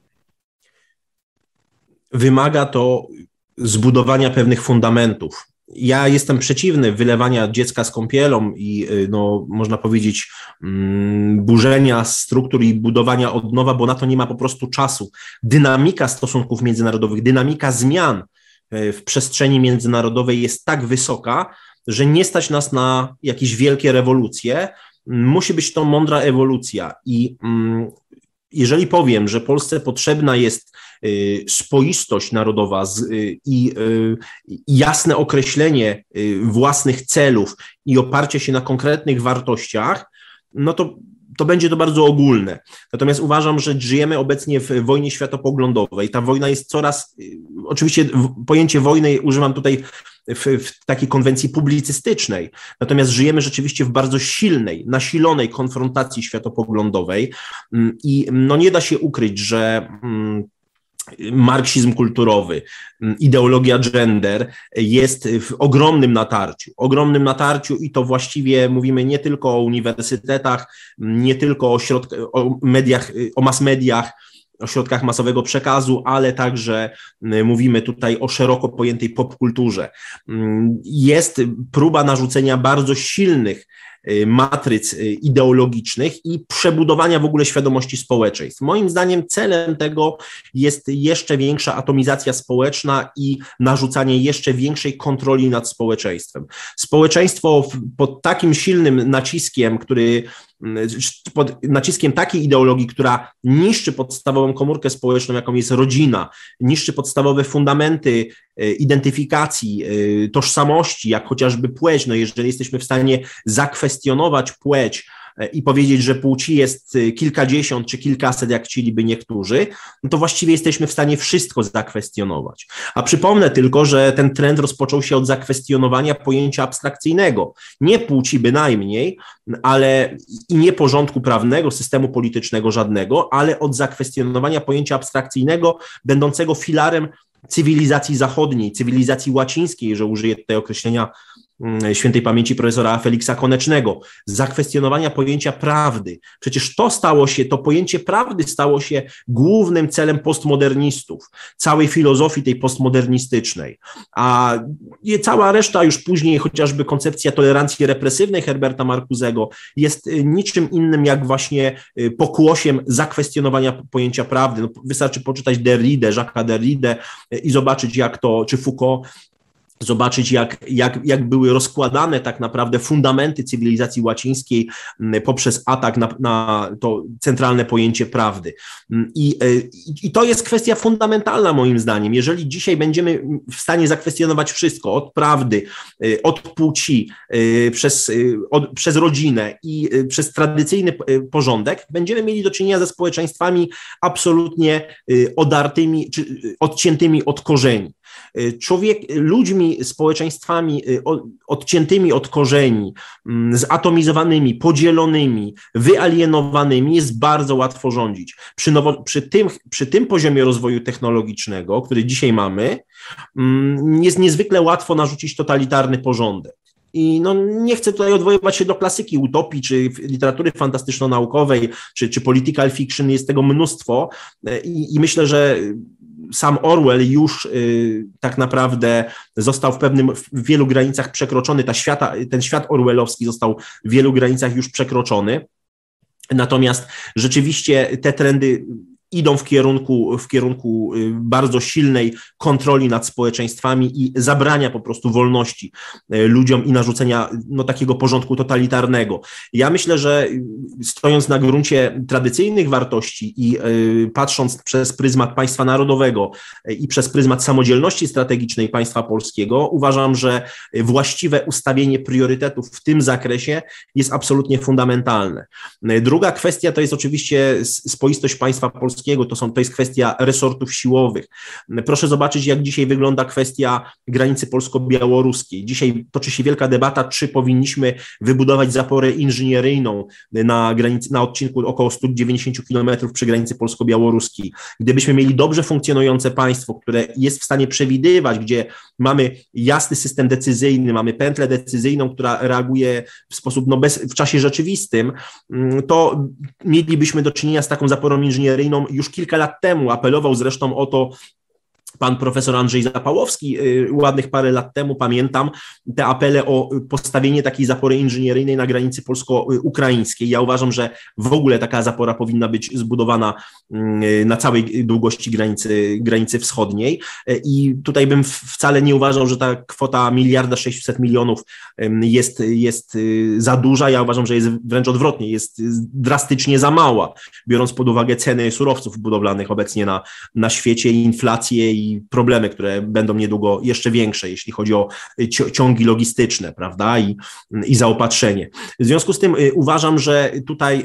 Wymaga to zbudowania pewnych fundamentów. Ja jestem przeciwny wylewania dziecka z kąpielą i, no, można powiedzieć, burzenia struktur i budowania od nowa, bo na to nie ma po prostu czasu. Dynamika stosunków międzynarodowych, dynamika zmian w przestrzeni międzynarodowej jest tak wysoka, że nie stać nas na jakieś wielkie rewolucje. Musi być to mądra ewolucja i jeżeli powiem, że Polsce potrzebna jest spoistość narodowa i jasne określenie własnych celów i oparcie się na konkretnych wartościach, no to to będzie to bardzo ogólne. Natomiast uważam, że żyjemy obecnie w wojnie światopoglądowej. Ta wojna jest coraz, oczywiście pojęcie wojny używam tutaj w, w takiej konwencji publicystycznej, natomiast żyjemy rzeczywiście w bardzo silnej, nasilonej konfrontacji światopoglądowej i no nie da się ukryć, że marksizm kulturowy, ideologia gender jest w ogromnym natarciu, ogromnym natarciu i to właściwie mówimy nie tylko o uniwersytetach, nie tylko o, środk- o mediach, o mass mediach, o środkach masowego przekazu, ale także mówimy tutaj o szeroko pojętej popkulturze. Jest próba narzucenia bardzo silnych matryc ideologicznych i przebudowania w ogóle świadomości społeczeństw. Moim zdaniem celem tego jest jeszcze większa atomizacja społeczna i narzucanie jeszcze większej kontroli nad społeczeństwem. Społeczeństwo pod takim silnym naciskiem, który pod naciskiem takiej ideologii, która niszczy podstawową komórkę społeczną, jaką jest rodzina, niszczy podstawowe fundamenty identyfikacji, tożsamości, jak chociażby płeć. No jeżeli jesteśmy w stanie zakwestionować płeć i powiedzieć, że płci jest kilkadziesiąt czy kilkaset, jak chcieliby niektórzy, no to właściwie jesteśmy w stanie wszystko zakwestionować. A przypomnę tylko, że ten trend rozpoczął się od zakwestionowania pojęcia abstrakcyjnego. Nie płci bynajmniej, ale i nie porządku prawnego, systemu politycznego żadnego, ale od zakwestionowania pojęcia abstrakcyjnego, będącego filarem cywilizacji zachodniej, cywilizacji łacińskiej, że użyję tutaj określenia świętej pamięci profesora Feliksa Konecznego, zakwestionowania pojęcia prawdy. Przecież to stało się, to pojęcie prawdy stało się głównym celem postmodernistów, całej filozofii tej postmodernistycznej. A cała reszta już później, chociażby koncepcja tolerancji represywnej Herberta Marcusego jest niczym innym jak właśnie pokłosiem zakwestionowania pojęcia prawdy. No, wystarczy poczytać Derridę, Jacques'a Derridę i zobaczyć jak to, czy Foucault, zobaczyć, jak, jak, jak były rozkładane tak naprawdę fundamenty cywilizacji łacińskiej poprzez atak na, na to centralne pojęcie prawdy. I, I to jest kwestia fundamentalna moim zdaniem. Jeżeli dzisiaj będziemy w stanie zakwestionować wszystko, od prawdy, od płci, przez, od, przez rodzinę i przez tradycyjny porządek, będziemy mieli do czynienia ze społeczeństwami absolutnie odartymi czy odciętymi od korzeni. Człowiek, ludźmi, społeczeństwami odciętymi od korzeni, zatomizowanymi, podzielonymi, wyalienowanymi jest bardzo łatwo rządzić. Przy, nowo, przy, tym, przy tym poziomie rozwoju technologicznego, który dzisiaj mamy, jest niezwykle łatwo narzucić totalitarny porządek. I no, nie chcę tutaj odwoływać się do klasyki utopii, czy literatury fantastyczno-naukowej, czy, czy political fiction, jest tego mnóstwo i, i myślę, że sam Orwell już y, tak naprawdę został w pewnym, w wielu granicach przekroczony, ta świata, ten świat orwellowski został w wielu granicach już przekroczony. Natomiast rzeczywiście te trendy idą w kierunku, w kierunku bardzo silnej kontroli nad społeczeństwami i zabrania po prostu wolności ludziom i narzucenia no, takiego porządku totalitarnego. Ja myślę, że stojąc na gruncie tradycyjnych wartości i patrząc przez pryzmat państwa narodowego i przez pryzmat samodzielności strategicznej państwa polskiego, uważam, że właściwe ustawienie priorytetów w tym zakresie jest absolutnie fundamentalne. Druga kwestia to jest oczywiście spoistość państwa polskiego, to, są, to jest kwestia resortów siłowych. Proszę zobaczyć, jak dzisiaj wygląda kwestia granicy polsko-białoruskiej. Dzisiaj toczy się wielka debata, czy powinniśmy wybudować zaporę inżynieryjną na granicy, na odcinku około sto dziewięćdziesiąt kilometrów przy granicy polsko-białoruskiej. Gdybyśmy mieli dobrze funkcjonujące państwo, które jest w stanie przewidywać, gdzie mamy jasny system decyzyjny, mamy pętlę decyzyjną, która reaguje w sposób no bez, w czasie rzeczywistym, to mielibyśmy do czynienia z taką zaporą inżynieryjną już kilka lat temu. Apelował zresztą o to pan profesor Andrzej Zapałowski ładnych parę lat temu, pamiętam, te apele o postawienie takiej zapory inżynieryjnej na granicy polsko-ukraińskiej. Ja uważam, że w ogóle taka zapora powinna być zbudowana na całej długości granicy, granicy wschodniej i tutaj bym wcale nie uważał, że ta kwota miliarda sześćset milionów jest, jest za duża. Ja uważam, że jest wręcz odwrotnie, jest drastycznie za mała, biorąc pod uwagę ceny surowców budowlanych obecnie na, na świecie, inflację i problemy, które będą niedługo jeszcze większe, jeśli chodzi o ciągi logistyczne, prawda, i, i zaopatrzenie. W związku z tym uważam, że tutaj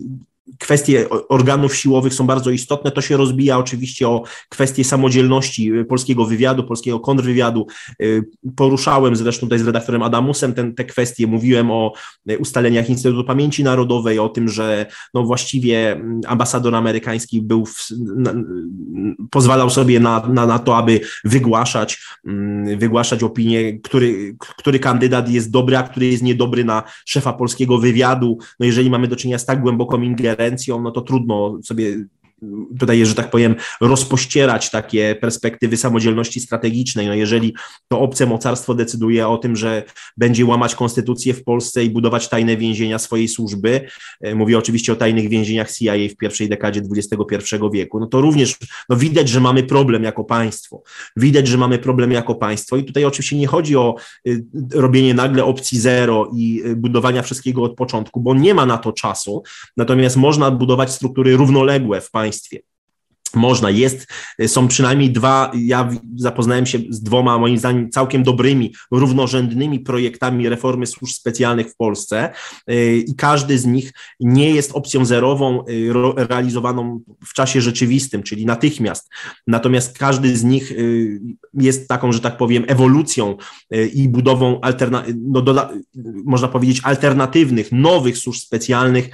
kwestie organów siłowych są bardzo istotne. To się rozbija oczywiście o kwestie samodzielności polskiego wywiadu, polskiego kontrwywiadu. Poruszałem zresztą tutaj z redaktorem Adamusem ten, te kwestie, mówiłem o ustaleniach Instytutu Pamięci Narodowej, o tym, że no właściwie ambasador amerykański był w, na, pozwalał sobie na, na, na to, aby wygłaszać, wygłaszać opinię, który, który kandydat jest dobry, a który jest niedobry na szefa polskiego wywiadu. No jeżeli mamy do czynienia z tak głęboką ingerencją, no to trudno sobie tutaj, że tak powiem, rozpościerać takie perspektywy samodzielności strategicznej. No jeżeli to obce mocarstwo decyduje o tym, że będzie łamać konstytucję w Polsce i budować tajne więzienia swojej służby, mówię oczywiście o tajnych więzieniach C I A w pierwszej dekadzie dwudziestego pierwszego wieku, no to również no widać, że mamy problem jako państwo. Widać, że mamy problem jako państwo i tutaj oczywiście nie chodzi o robienie nagle opcji zero i budowania wszystkiego od początku, bo nie ma na to czasu, natomiast można budować struktury równoległe w państwie. Można, jest, są przynajmniej dwa, ja zapoznałem się z dwoma moim zdaniem całkiem dobrymi, równorzędnymi projektami reformy służb specjalnych w Polsce i każdy z nich nie jest opcją zerową realizowaną w czasie rzeczywistym, czyli natychmiast. Natomiast każdy z nich jest taką, że tak powiem, ewolucją i budową, alterna- no doda- można powiedzieć, alternatywnych, nowych służb specjalnych,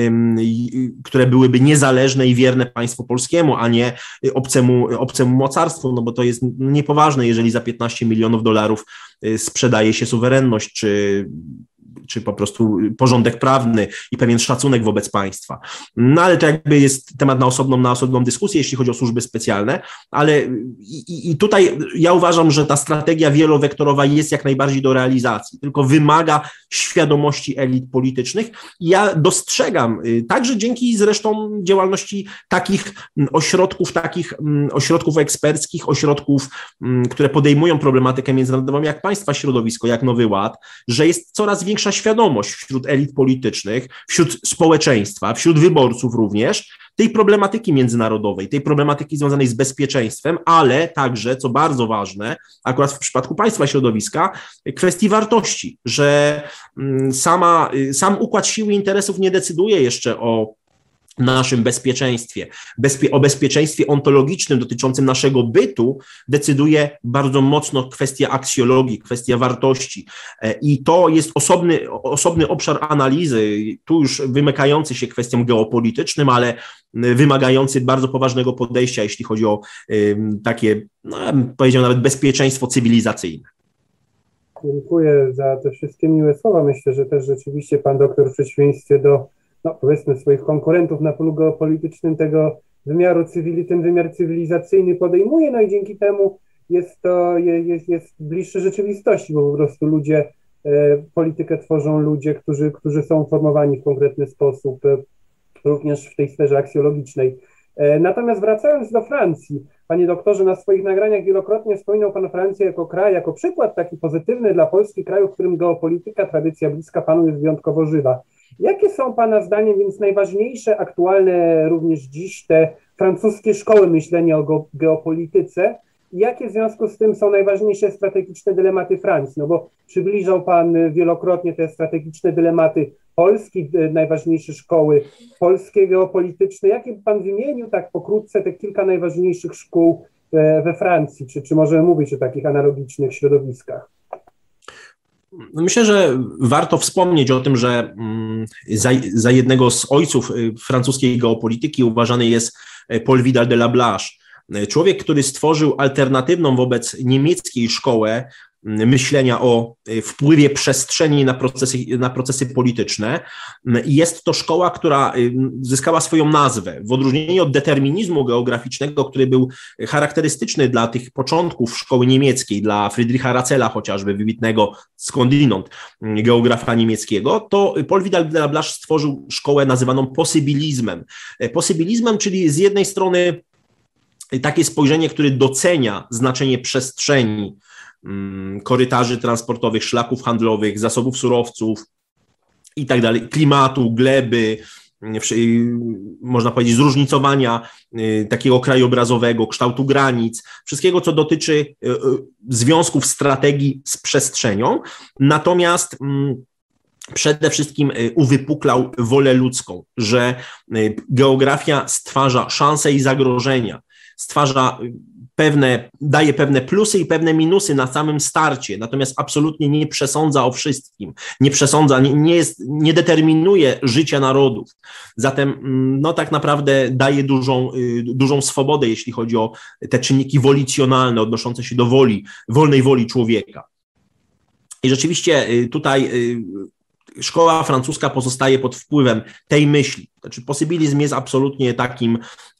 które byłyby niezależne i wierne państwu polskiemu, a nie obcemu, obcemu mocarstwu, no bo to jest niepoważne, jeżeli za piętnaście milionów dolarów sprzedaje się suwerenność, czy czy po prostu porządek prawny i pewien szacunek wobec państwa. No ale to jakby jest temat na osobną, na osobną dyskusję, jeśli chodzi o służby specjalne, ale i, i tutaj ja uważam, że ta strategia wielowektorowa jest jak najbardziej do realizacji, tylko wymaga świadomości elit politycznych. Ja dostrzegam, także dzięki zresztą działalności takich ośrodków, takich ośrodków eksperckich, ośrodków, które podejmują problematykę międzynarodową, jak Państwa Środowisko, jak Nowy Ład, że jest coraz większa świadomość wśród elit politycznych, wśród społeczeństwa, wśród wyborców również tej problematyki międzynarodowej, tej problematyki związanej z bezpieczeństwem, ale także, co bardzo ważne, akurat w przypadku Państwa Środowiska, kwestii wartości, że sama, sam układ sił i interesów nie decyduje jeszcze o naszym bezpieczeństwie. Bezpie- o bezpieczeństwie ontologicznym dotyczącym naszego bytu decyduje bardzo mocno kwestia aksjologii, kwestia wartości i to jest osobny, osobny obszar analizy, tu już wymykający się kwestiom geopolitycznym, ale wymagający bardzo poważnego podejścia, jeśli chodzi o y, takie, no, powiedziałbym nawet bezpieczeństwo cywilizacyjne. Dziękuję za te wszystkie miłe słowa. Myślę, że też rzeczywiście pan doktor w przeciwieństwie do no powiedzmy swoich konkurentów na polu geopolitycznym tego wymiaru cywili, ten wymiar cywilizacyjny podejmuje, no i dzięki temu jest to, jest, jest bliższy rzeczywistości, bo po prostu ludzie, e, politykę tworzą ludzie, którzy, którzy są formowani w konkretny sposób, e, również w tej sferze aksjologicznej. Natomiast wracając do Francji, panie doktorze, na swoich nagraniach wielokrotnie wspominał pan Francję jako kraj, jako przykład taki pozytywny dla Polski, kraju, w którym geopolityka, tradycja bliska panu jest wyjątkowo żywa. Jakie są pana zdaniem więc najważniejsze, aktualne również dziś te francuskie szkoły myślenia o geopolityce? I jakie w związku z tym są najważniejsze strategiczne dylematy Francji? No bo przybliżał pan wielokrotnie te strategiczne dylematy Polski, najważniejsze szkoły polskie geopolityczne. Jakie pan wymienił tak pokrótce te kilka najważniejszych szkół we Francji? Czy, czy możemy mówić o takich analogicznych środowiskach? Myślę, że warto wspomnieć o tym, że za, za jednego z ojców francuskiej geopolityki uważany jest Paul Vidal de la Blache. Człowiek, który stworzył alternatywną wobec niemieckiej szkołę myślenia o wpływie przestrzeni na procesy, na procesy polityczne. Jest to szkoła, która zyskała swoją nazwę w odróżnieniu od determinizmu geograficznego, który był charakterystyczny dla tych początków szkoły niemieckiej, dla Friedricha Ratzela chociażby, wybitnego skądinąd geografa niemieckiego, to Paul Vidal de la Blache stworzył szkołę nazywaną posybilizmem. Posybilizmem, czyli z jednej strony takie spojrzenie, które docenia znaczenie przestrzeni, korytarzy transportowych, szlaków handlowych, zasobów surowców i tak dalej, klimatu, gleby, można powiedzieć zróżnicowania takiego krajobrazowego, kształtu granic, wszystkiego, co dotyczy związków strategii z przestrzenią. Natomiast przede wszystkim uwypuklał wolę ludzką, że geografia stwarza szanse i zagrożenia, stwarza pewne, daje pewne plusy i pewne minusy na samym starcie, natomiast absolutnie nie przesądza o wszystkim, nie przesądza, nie, nie, jest, nie determinuje życia narodów. Zatem no tak naprawdę daje dużą, dużą swobodę, jeśli chodzi o te czynniki wolicjonalne odnoszące się do woli, wolnej woli człowieka. I rzeczywiście tutaj szkoła francuska pozostaje pod wpływem tej myśli. Znaczy posybilizm jest absolutnie takim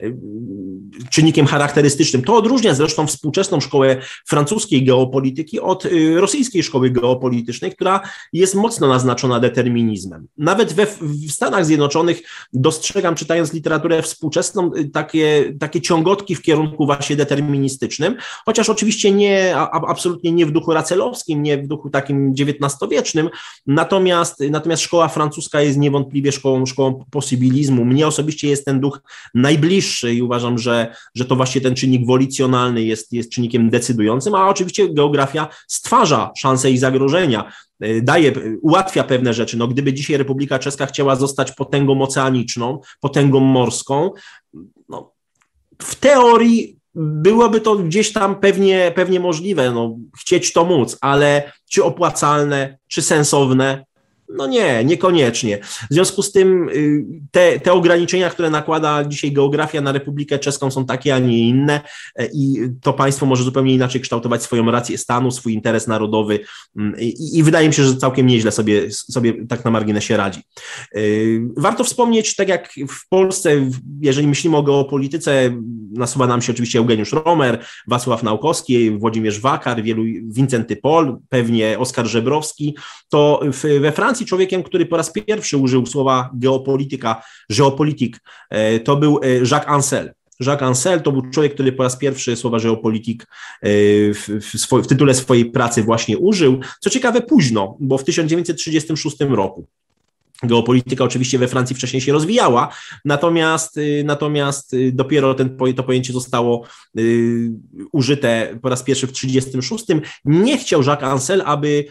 czynnikiem charakterystycznym. To odróżnia zresztą współczesną szkołę francuskiej geopolityki od rosyjskiej szkoły geopolitycznej, która jest mocno naznaczona determinizmem. Nawet we, w Stanach Zjednoczonych dostrzegam, czytając literaturę współczesną, takie, takie ciągotki w kierunku właśnie deterministycznym, chociaż oczywiście nie, a, absolutnie nie w duchu racelowskim, nie w duchu takim dziewiętnastowiecznym, natomiast, natomiast szkoła francuska jest niewątpliwie szkołą, szkołą posybilizmu. Mnie osobiście jest ten duch najbliższy i uważam, że, że to właśnie ten czynnik wolicjonalny jest, jest czynnikiem decydującym, a oczywiście geografia stwarza szanse i zagrożenia, daje, ułatwia pewne rzeczy. No, gdyby dzisiaj Republika Czeska chciała zostać potęgą oceaniczną, potęgą morską, no, w teorii byłoby to gdzieś tam pewnie, pewnie możliwe, no, chcieć to móc, ale czy opłacalne, czy sensowne? No nie, niekoniecznie. W związku z tym te, te ograniczenia, które nakłada dzisiaj geografia na Republikę Czeską, są takie, a nie inne i to państwo może zupełnie inaczej kształtować swoją rację stanu, swój interes narodowy i, i wydaje mi się, że całkiem nieźle sobie, sobie tak na marginesie radzi. Warto wspomnieć, tak jak w Polsce, jeżeli myślimy o geopolityce, nasuwa nam się oczywiście Eugeniusz Romer, Wacław Naukowski, Włodzimierz Wakar, wielu, Wincenty Pol, pewnie Oskar Żebrowski, to w, we Francji człowiekiem, który po raz pierwszy użył słowa geopolityka, geopolitik, to był Jacques Ancel. Jacques Ancel to był człowiek, który po raz pierwszy słowa geopolitik w, w, swoj, w tytule swojej pracy właśnie użył. Co ciekawe, późno, bo w tysiąc dziewięćset trzydziestym szóstym roku. Geopolityka oczywiście we Francji wcześniej się rozwijała, natomiast, natomiast dopiero ten, to pojęcie zostało y, użyte po raz pierwszy w tysiąc dziewięćset trzydziestym szóstym. Nie chciał Jacques Ancel, aby y,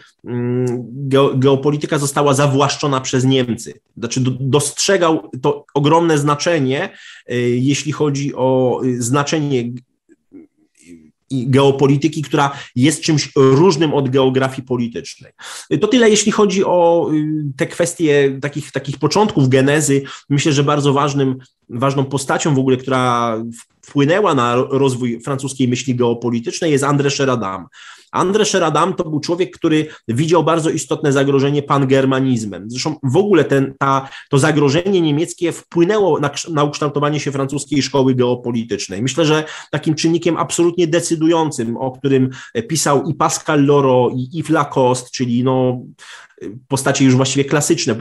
geopolityka została zawłaszczona przez Niemcy. Znaczy do, dostrzegał to ogromne znaczenie, y, jeśli chodzi o znaczenie i geopolityki, która jest czymś różnym od geografii politycznej. To tyle, jeśli chodzi o te kwestie takich, takich początków genezy. Myślę, że bardzo ważnym, ważną postacią w ogóle, która wpłynęła na rozwój francuskiej myśli geopolitycznej, jest André Sheridan. André Sheridan to był człowiek, który widział bardzo istotne zagrożenie pangermanizmem. Zresztą w ogóle ten, ta, to zagrożenie niemieckie wpłynęło na, na ukształtowanie się francuskiej szkoły geopolitycznej. Myślę, że takim czynnikiem absolutnie decydującym, o którym pisał i Pascal Loro, i Yves Lacoste, czyli no postacie już właściwie klasyczne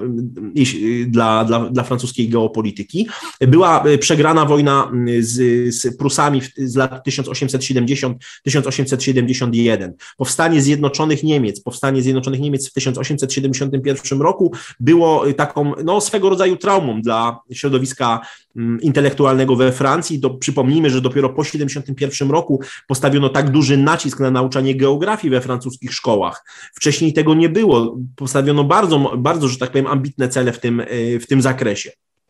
dla, dla, dla francuskiej geopolityki. Była przegrana wojna z, z Prusami z lat tysiąc osiemset siedemdziesiąt do tysiąc osiemset siedemdziesiąt jeden. Powstanie Zjednoczonych Niemiec, powstanie Zjednoczonych Niemiec w tysiąc osiemset siedemdziesiątym pierwszym roku było taką no, swego rodzaju traumą dla środowiska intelektualnego we Francji. To przypomnijmy, że dopiero po tysiąc osiemset siedemdziesiątym pierwszym roku postawiono tak duży nacisk na nauczanie geografii we francuskich szkołach. Wcześniej tego nie było. Postawiono bardzo, bardzo, że tak powiem, ambitne cele w tym, w tym zakresie.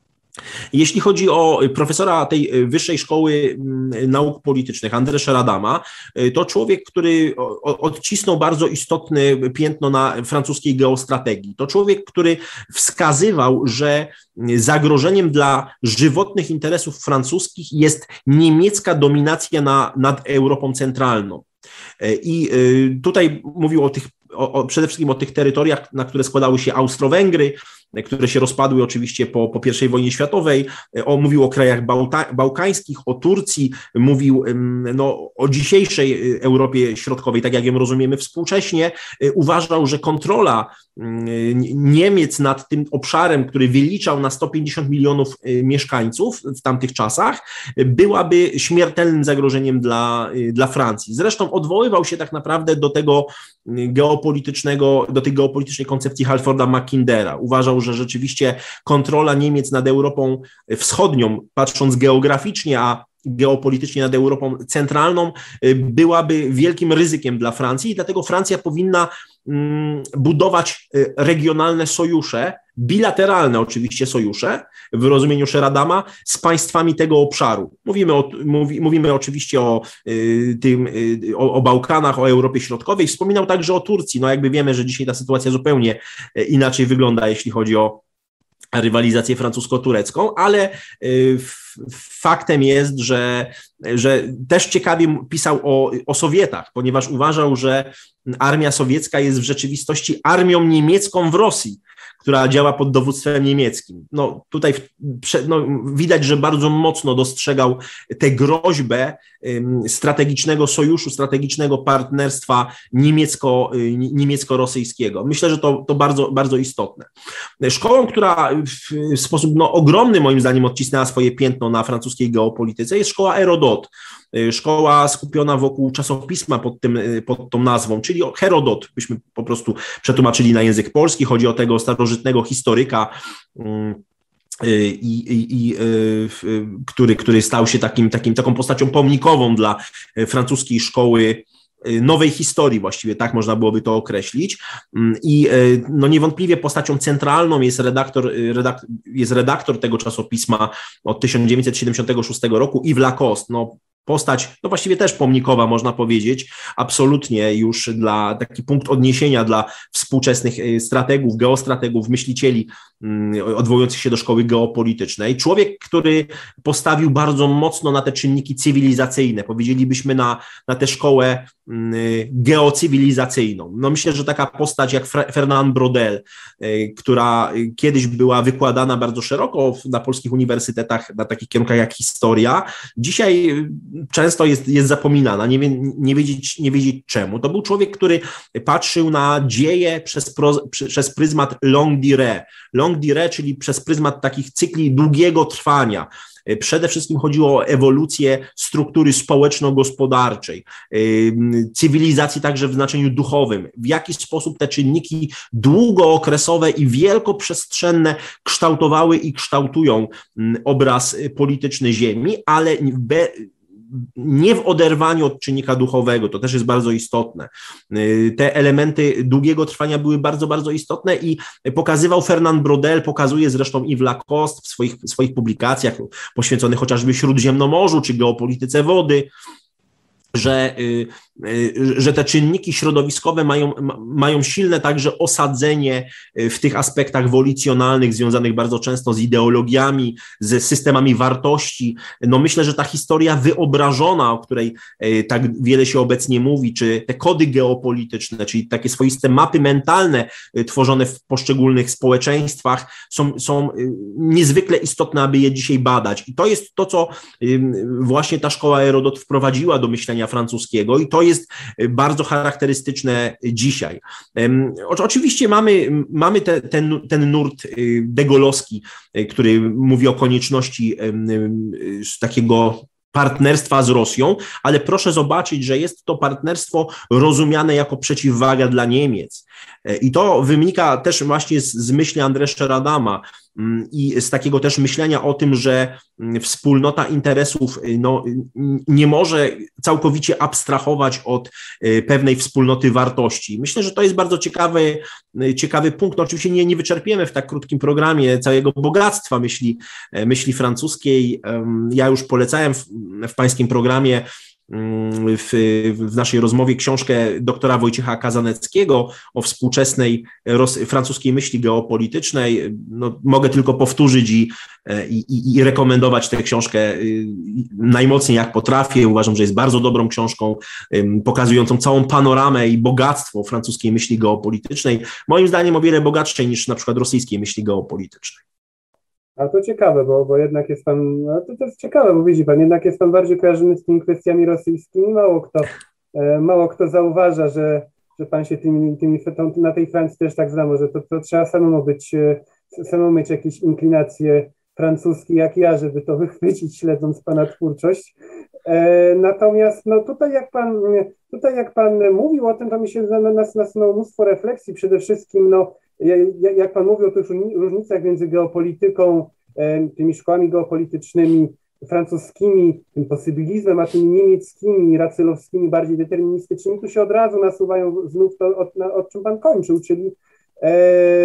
Jeśli chodzi o profesora tej Wyższej Szkoły Nauk Politycznych, André Radama, to człowiek, który odcisnął bardzo istotne piętno na francuskiej geostrategii. To człowiek, który wskazywał, że zagrożeniem dla żywotnych interesów francuskich jest niemiecka dominacja na, nad Europą centralną. I tutaj mówił o tych, o, o, przede wszystkim o tych terytoriach, na które składały się Austro-Węgry, które się rozpadły oczywiście po, po pierwszej wojnie światowej. O, mówił o krajach bałta, bałkańskich, o Turcji, mówił no, o dzisiejszej Europie Środkowej, tak jak ją rozumiemy współcześnie. Uważał, że kontrola Niemiec nad tym obszarem, który wyliczał na sto pięćdziesiąt milionów mieszkańców w tamtych czasach, byłaby śmiertelnym zagrożeniem dla, dla Francji. Zresztą odwoływał się tak naprawdę do tego geopolitycznego, do tej geopolitycznej koncepcji Halforda Mackindera. Uważał, że rzeczywiście kontrola Niemiec nad Europą Wschodnią, patrząc geograficznie, a geopolitycznie nad Europą centralną, byłaby wielkim ryzykiem dla Francji i dlatego Francja powinna budować regionalne sojusze, bilateralne oczywiście sojusze, w rozumieniu Radama, z państwami tego obszaru. Mówimy, o, mówi, mówimy oczywiście o, y, tym, y, o, o Bałkanach, o Europie Środkowej. Wspominał także o Turcji. No jakby wiemy, że dzisiaj ta sytuacja zupełnie inaczej wygląda, jeśli chodzi o rywalizację francusko-turecką, ale y, faktem jest, że, że też ciekawie pisał o, o Sowietach, ponieważ uważał, że armia sowiecka jest w rzeczywistości armią niemiecką w Rosji, która działa pod dowództwem niemieckim. No tutaj no, widać, że bardzo mocno dostrzegał tę groźbę strategicznego sojuszu, strategicznego partnerstwa niemiecko, niemiecko-rosyjskiego. Myślę, że to, to bardzo, bardzo istotne. Szkołą, która w sposób no, ogromny moim zdaniem odcisnęła swoje piętno na francuskiej geopolityce, jest szkoła Herodot. Szkoła skupiona wokół czasopisma pod, tym, pod tą nazwą, czyli Herodot, byśmy po prostu przetłumaczyli na język polski. Chodzi o tego starożytnego historyka, I, i, i, który, który stał się takim, takim, taką postacią pomnikową dla francuskiej szkoły nowej historii, właściwie tak można byłoby to określić. I no niewątpliwie postacią centralną jest redaktor, redak, jest redaktor tego czasopisma od tysiąc dziewięćset siedemdziesiątego szóstego roku, Yves Lacoste. No, postać, no właściwie też pomnikowa, można powiedzieć, absolutnie już dla taki punkt odniesienia dla współczesnych strategów, geostrategów, myślicieli odwołujących się do szkoły geopolitycznej. Człowiek, który postawił bardzo mocno na te czynniki cywilizacyjne, powiedzielibyśmy na, na tę szkołę geocywilizacyjną. No myślę, że taka postać jak Fernand Braudel, która kiedyś była wykładana bardzo szeroko na polskich uniwersytetach, na takich kierunkach jak historia, dzisiaj często jest, jest zapominana, nie, nie, wiedzieć, nie wiedzieć czemu. To był człowiek, który patrzył na dzieje przez, pro, przez pryzmat longue durée. Longue durée, czyli przez pryzmat takich cykli długiego trwania. Przede wszystkim chodziło o ewolucję struktury społeczno-gospodarczej, cywilizacji także w znaczeniu duchowym, w jaki sposób te czynniki długookresowe i wielkoprzestrzenne kształtowały i kształtują obraz polityczny Ziemi, ale be, nie w oderwaniu od czynnika duchowego, to też jest bardzo istotne. Te elementy długiego trwania były bardzo, bardzo istotne i pokazywał Fernand Braudel, pokazuje zresztą Yves Lacoste w swoich, w swoich publikacjach poświęconych chociażby Śródziemnomorzu czy geopolityce wody, że, że te czynniki środowiskowe mają, mają silne także osadzenie w tych aspektach wolicjonalnych, związanych bardzo często z ideologiami, z systemami wartości. No myślę, że ta historia wyobrażona, o której tak wiele się obecnie mówi, czy te kody geopolityczne, czyli takie swoiste mapy mentalne tworzone w poszczególnych społeczeństwach, są, są niezwykle istotne, aby je dzisiaj badać. I to jest to, co właśnie ta szkoła Herodot wprowadziła do myślenia myślenia francuskiego i to jest bardzo charakterystyczne dzisiaj. Oczywiście mamy, mamy te, ten, ten nurt degolowski, który mówi o konieczności takiego partnerstwa z Rosją, ale proszę zobaczyć, że jest to partnerstwo rozumiane jako przeciwwaga dla Niemiec. I to wynika też właśnie z, z myśli Andrzeja Radama i z takiego też myślenia o tym, że wspólnota interesów no, nie może całkowicie abstrahować od pewnej wspólnoty wartości. Myślę, że to jest bardzo ciekawy, ciekawy punkt. No, oczywiście nie, nie wyczerpiemy w tak krótkim programie całego bogactwa myśli, myśli francuskiej. Ja już polecałem w, w pańskim programie W, w naszej rozmowie książkę doktora Wojciecha Kazaneckiego o współczesnej ros, francuskiej myśli geopolitycznej. No, mogę tylko powtórzyć i, i, i rekomendować tę książkę najmocniej jak potrafię. Uważam, że jest bardzo dobrą książką pokazującą całą panoramę i bogactwo francuskiej myśli geopolitycznej. Moim zdaniem o wiele bogatszej niż na przykład rosyjskiej myśli geopolitycznej. A to ciekawe, bo, bo jednak jest pan, no to, to jest ciekawe, bo widzi pan, jednak jest pan bardziej kojarzony z tymi kwestiami rosyjskimi. Mało kto, e, mało kto zauważa, że, że pan się tymi, tymi, na tej Francji też tak zna, że to, to trzeba samemu być, samemu mieć jakieś inklinacje francuskie jak ja, żeby to wychwycić, śledząc pana twórczość. E, natomiast no tutaj jak pan, tutaj jak pan mówił o tym, to mi się nas nasunęło mnóstwo refleksji, przede wszystkim no jak pan mówił o tych różnicach między geopolityką, tymi szkołami geopolitycznymi francuskimi, tym posybilizmem, a tymi niemieckimi, racylowskimi, bardziej deterministycznymi, tu się od razu nasuwają znów to, od, od czym pan kończył, czyli, e,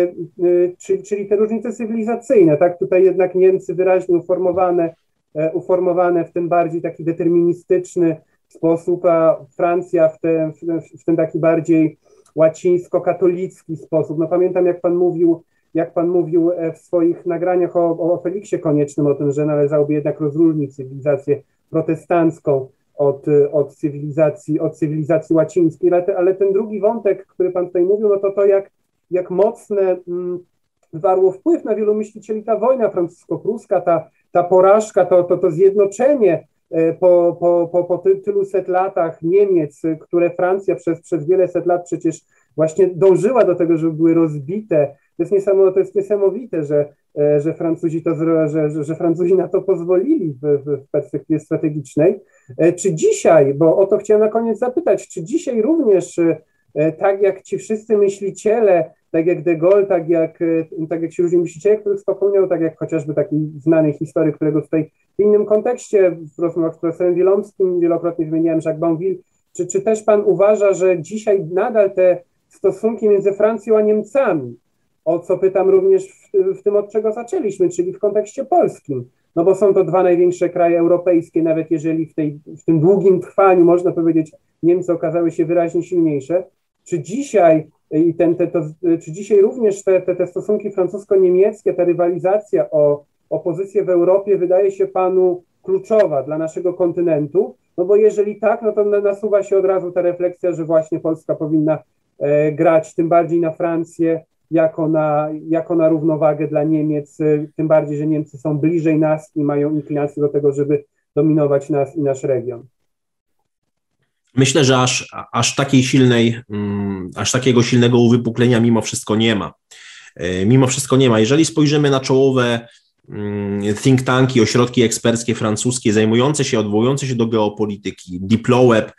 czyli, czyli te różnice cywilizacyjne, tak? Tutaj jednak Niemcy wyraźnie uformowane, e, uformowane w ten bardziej taki deterministyczny sposób, a Francja w, te, w, w ten taki bardziej łacińsko-katolicki sposób. No pamiętam, jak pan mówił, jak pan mówił w swoich nagraniach o, o Feliksie Koniecznym, o tym, że należałoby jednak rozróżnić cywilizację protestancką od, od, cywilizacji, od cywilizacji łacińskiej, ale, te, ale ten drugi wątek, który pan tutaj mówił, no to to jak, jak mocne mm, wywarło wpływ na wielu myślicieli ta wojna francusko-pruska, ta, ta porażka, to, to, to zjednoczenie Po, po, po, po ty, tylu set latach Niemiec, które Francja przez, przez wiele set lat przecież właśnie dążyła do tego, żeby były rozbite. To jest niesamowite, to jest niesamowite że, że, Francuzi to, że, że, że Francuzi na to pozwolili w, w perspektywie strategicznej. Czy dzisiaj, bo o to chciałem na koniec zapytać, czy dzisiaj również tak jak ci wszyscy myśliciele, tak jak de Gaulle, tak jak, tak jak ci różni myśliciele, których wspomniał, tak jak chociażby taki znany historyk, którego tutaj w innym kontekście w rozmowach z profesorem Wielomskim wielokrotnie wymieniałem, Jacques Banville, czy, czy też pan uważa, że dzisiaj nadal te stosunki między Francją a Niemcami, o co pytam również w, w tym, od czego zaczęliśmy, czyli w kontekście polskim, no bo są to dwa największe kraje europejskie, nawet jeżeli w, tej, w tym długim trwaniu, można powiedzieć, Niemcy okazały się wyraźnie silniejsze, czy dzisiaj i ten, te, to, czy dzisiaj również te, te, te stosunki francusko-niemieckie, ta rywalizacja o, o pozycję w Europie wydaje się panu kluczowa dla naszego kontynentu? No bo jeżeli tak, no to nasuwa się od razu ta refleksja, że właśnie Polska powinna e, grać tym bardziej na Francję jako na, jako na równowagę dla Niemiec, e, tym bardziej, że Niemcy są bliżej nas i mają inklinację do tego, żeby dominować nas i nasz region. Myślę, że aż, aż takiej silnej, aż takiego silnego uwypuklenia mimo wszystko nie ma. Mimo wszystko nie ma. Jeżeli spojrzymy na czołowe think tanki, ośrodki eksperckie francuskie zajmujące się, odwołujące się do geopolityki, Diploweb,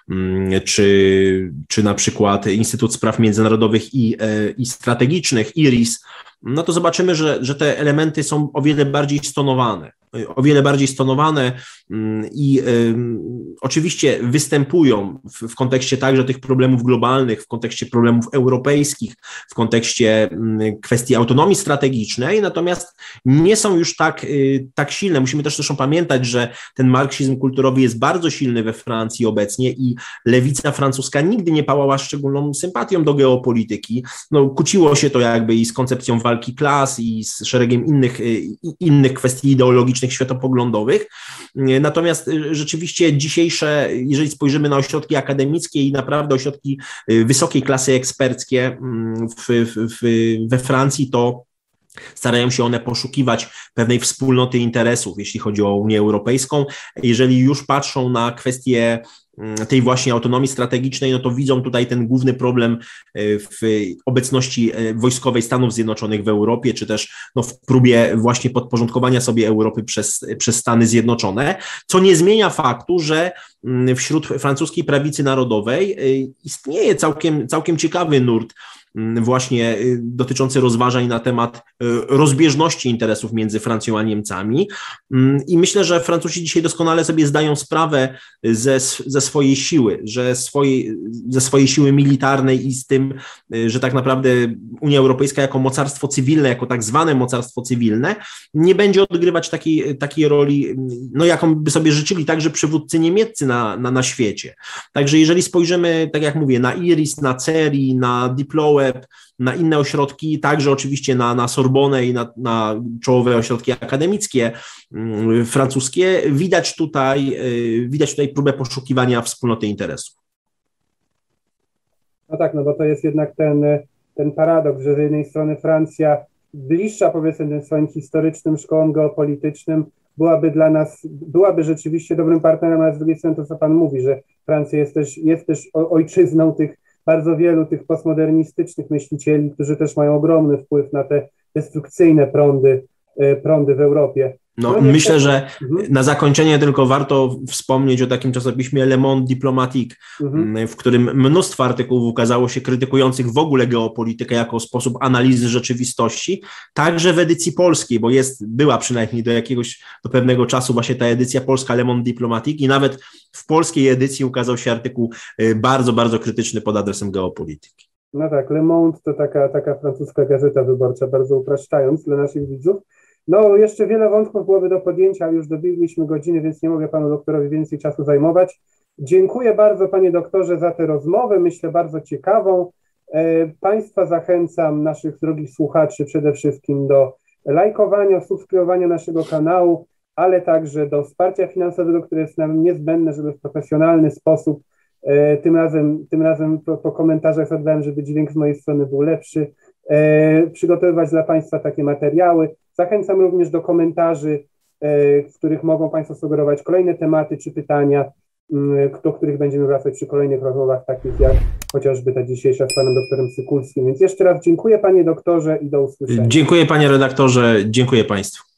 czy, czy na przykład Instytut Spraw Międzynarodowych i, i Strategicznych, I R I S, no to zobaczymy, że, że te elementy są o wiele bardziej stonowane. o wiele bardziej stonowane i y, oczywiście występują w, w kontekście także tych problemów globalnych, w kontekście problemów europejskich, w kontekście y, kwestii autonomii strategicznej, natomiast nie są już tak, y, tak silne. Musimy też zresztą pamiętać, że ten marksizm kulturowy jest bardzo silny we Francji obecnie i lewica francuska nigdy nie pałała szczególną sympatią do geopolityki. No, kłóciło się to jakby i z koncepcją walki klas i z szeregiem innych, y, innych kwestii ideologicznych, światopoglądowych. Natomiast rzeczywiście dzisiejsze, jeżeli spojrzymy na ośrodki akademickie i naprawdę ośrodki wysokiej klasy eksperckie w, w, we Francji, to starają się one poszukiwać pewnej wspólnoty interesów, jeśli chodzi o Unię Europejską. Jeżeli już patrzą na kwestie tej właśnie autonomii strategicznej, no to widzą tutaj ten główny problem w obecności wojskowej Stanów Zjednoczonych w Europie, czy też no w próbie właśnie podporządkowania sobie Europy przez, przez Stany Zjednoczone, co nie zmienia faktu, że wśród francuskiej prawicy narodowej istnieje całkiem, całkiem ciekawy nurt właśnie dotyczący rozważań na temat rozbieżności interesów między Francją a Niemcami i myślę, że Francuzi dzisiaj doskonale sobie zdają sprawę ze, ze swojej siły, że swojej, ze swojej siły militarnej i z tym, że tak naprawdę Unia Europejska jako mocarstwo cywilne, jako tak zwane mocarstwo cywilne nie będzie odgrywać takiej, takiej roli, no jaką by sobie życzyli także przywódcy niemieccy na, na, na świecie. Także jeżeli spojrzymy, tak jak mówię, na IRIS, na CERI, na Diploe, na inne ośrodki, także oczywiście na, na Sorbonę i na, na czołowe ośrodki akademickie y, francuskie, widać tutaj, y, widać tutaj próbę poszukiwania wspólnoty interesów. No tak, no bo to jest jednak ten, ten paradoks, że z jednej strony Francja bliższa, powiedzmy, tym swoim historycznym szkołom geopolitycznym byłaby dla nas, byłaby rzeczywiście dobrym partnerem, ale z drugiej strony to, co Pan mówi, że Francja jest też, jest też ojczyzną tych bardzo wielu tych postmodernistycznych myślicieli, którzy też mają ogromny wpływ na te destrukcyjne prądy, prądy w Europie. No, no myślę, że mhm. na zakończenie tylko warto wspomnieć o takim czasopiśmie Le Monde Diplomatique, mhm. w którym mnóstwo artykułów ukazało się krytykujących w ogóle geopolitykę jako sposób analizy rzeczywistości, także w edycji polskiej, bo jest, była przynajmniej do jakiegoś, do pewnego czasu właśnie ta edycja polska Le Monde Diplomatique i nawet w polskiej edycji ukazał się artykuł bardzo, bardzo krytyczny pod adresem geopolityki. No tak, Le Monde to taka, taka francuska gazeta wyborcza, bardzo upraszczając dla naszych widzów. No, jeszcze wiele wątków byłoby do podjęcia, ale już dobiliśmy godziny, więc nie mogę panu doktorowi więcej czasu zajmować. Dziękuję bardzo, panie doktorze, za tę rozmowę, myślę bardzo ciekawą. E, państwa zachęcam, naszych drogich słuchaczy, przede wszystkim do lajkowania, subskrybowania naszego kanału, ale także do wsparcia finansowego, które jest nam niezbędne, żeby w profesjonalny sposób, e, tym razem, tym razem po, po komentarzach zadbałem, żeby dźwięk z mojej strony był lepszy, e, przygotowywać dla państwa takie materiały. Zachęcam również do komentarzy, w których mogą państwo sugerować kolejne tematy czy pytania, do których będziemy wracać przy kolejnych rozmowach, takich jak chociażby ta dzisiejsza z panem doktorem Sykulskim. Więc jeszcze raz dziękuję, panie doktorze, i do usłyszenia. Dziękuję, panie redaktorze, dziękuję państwu.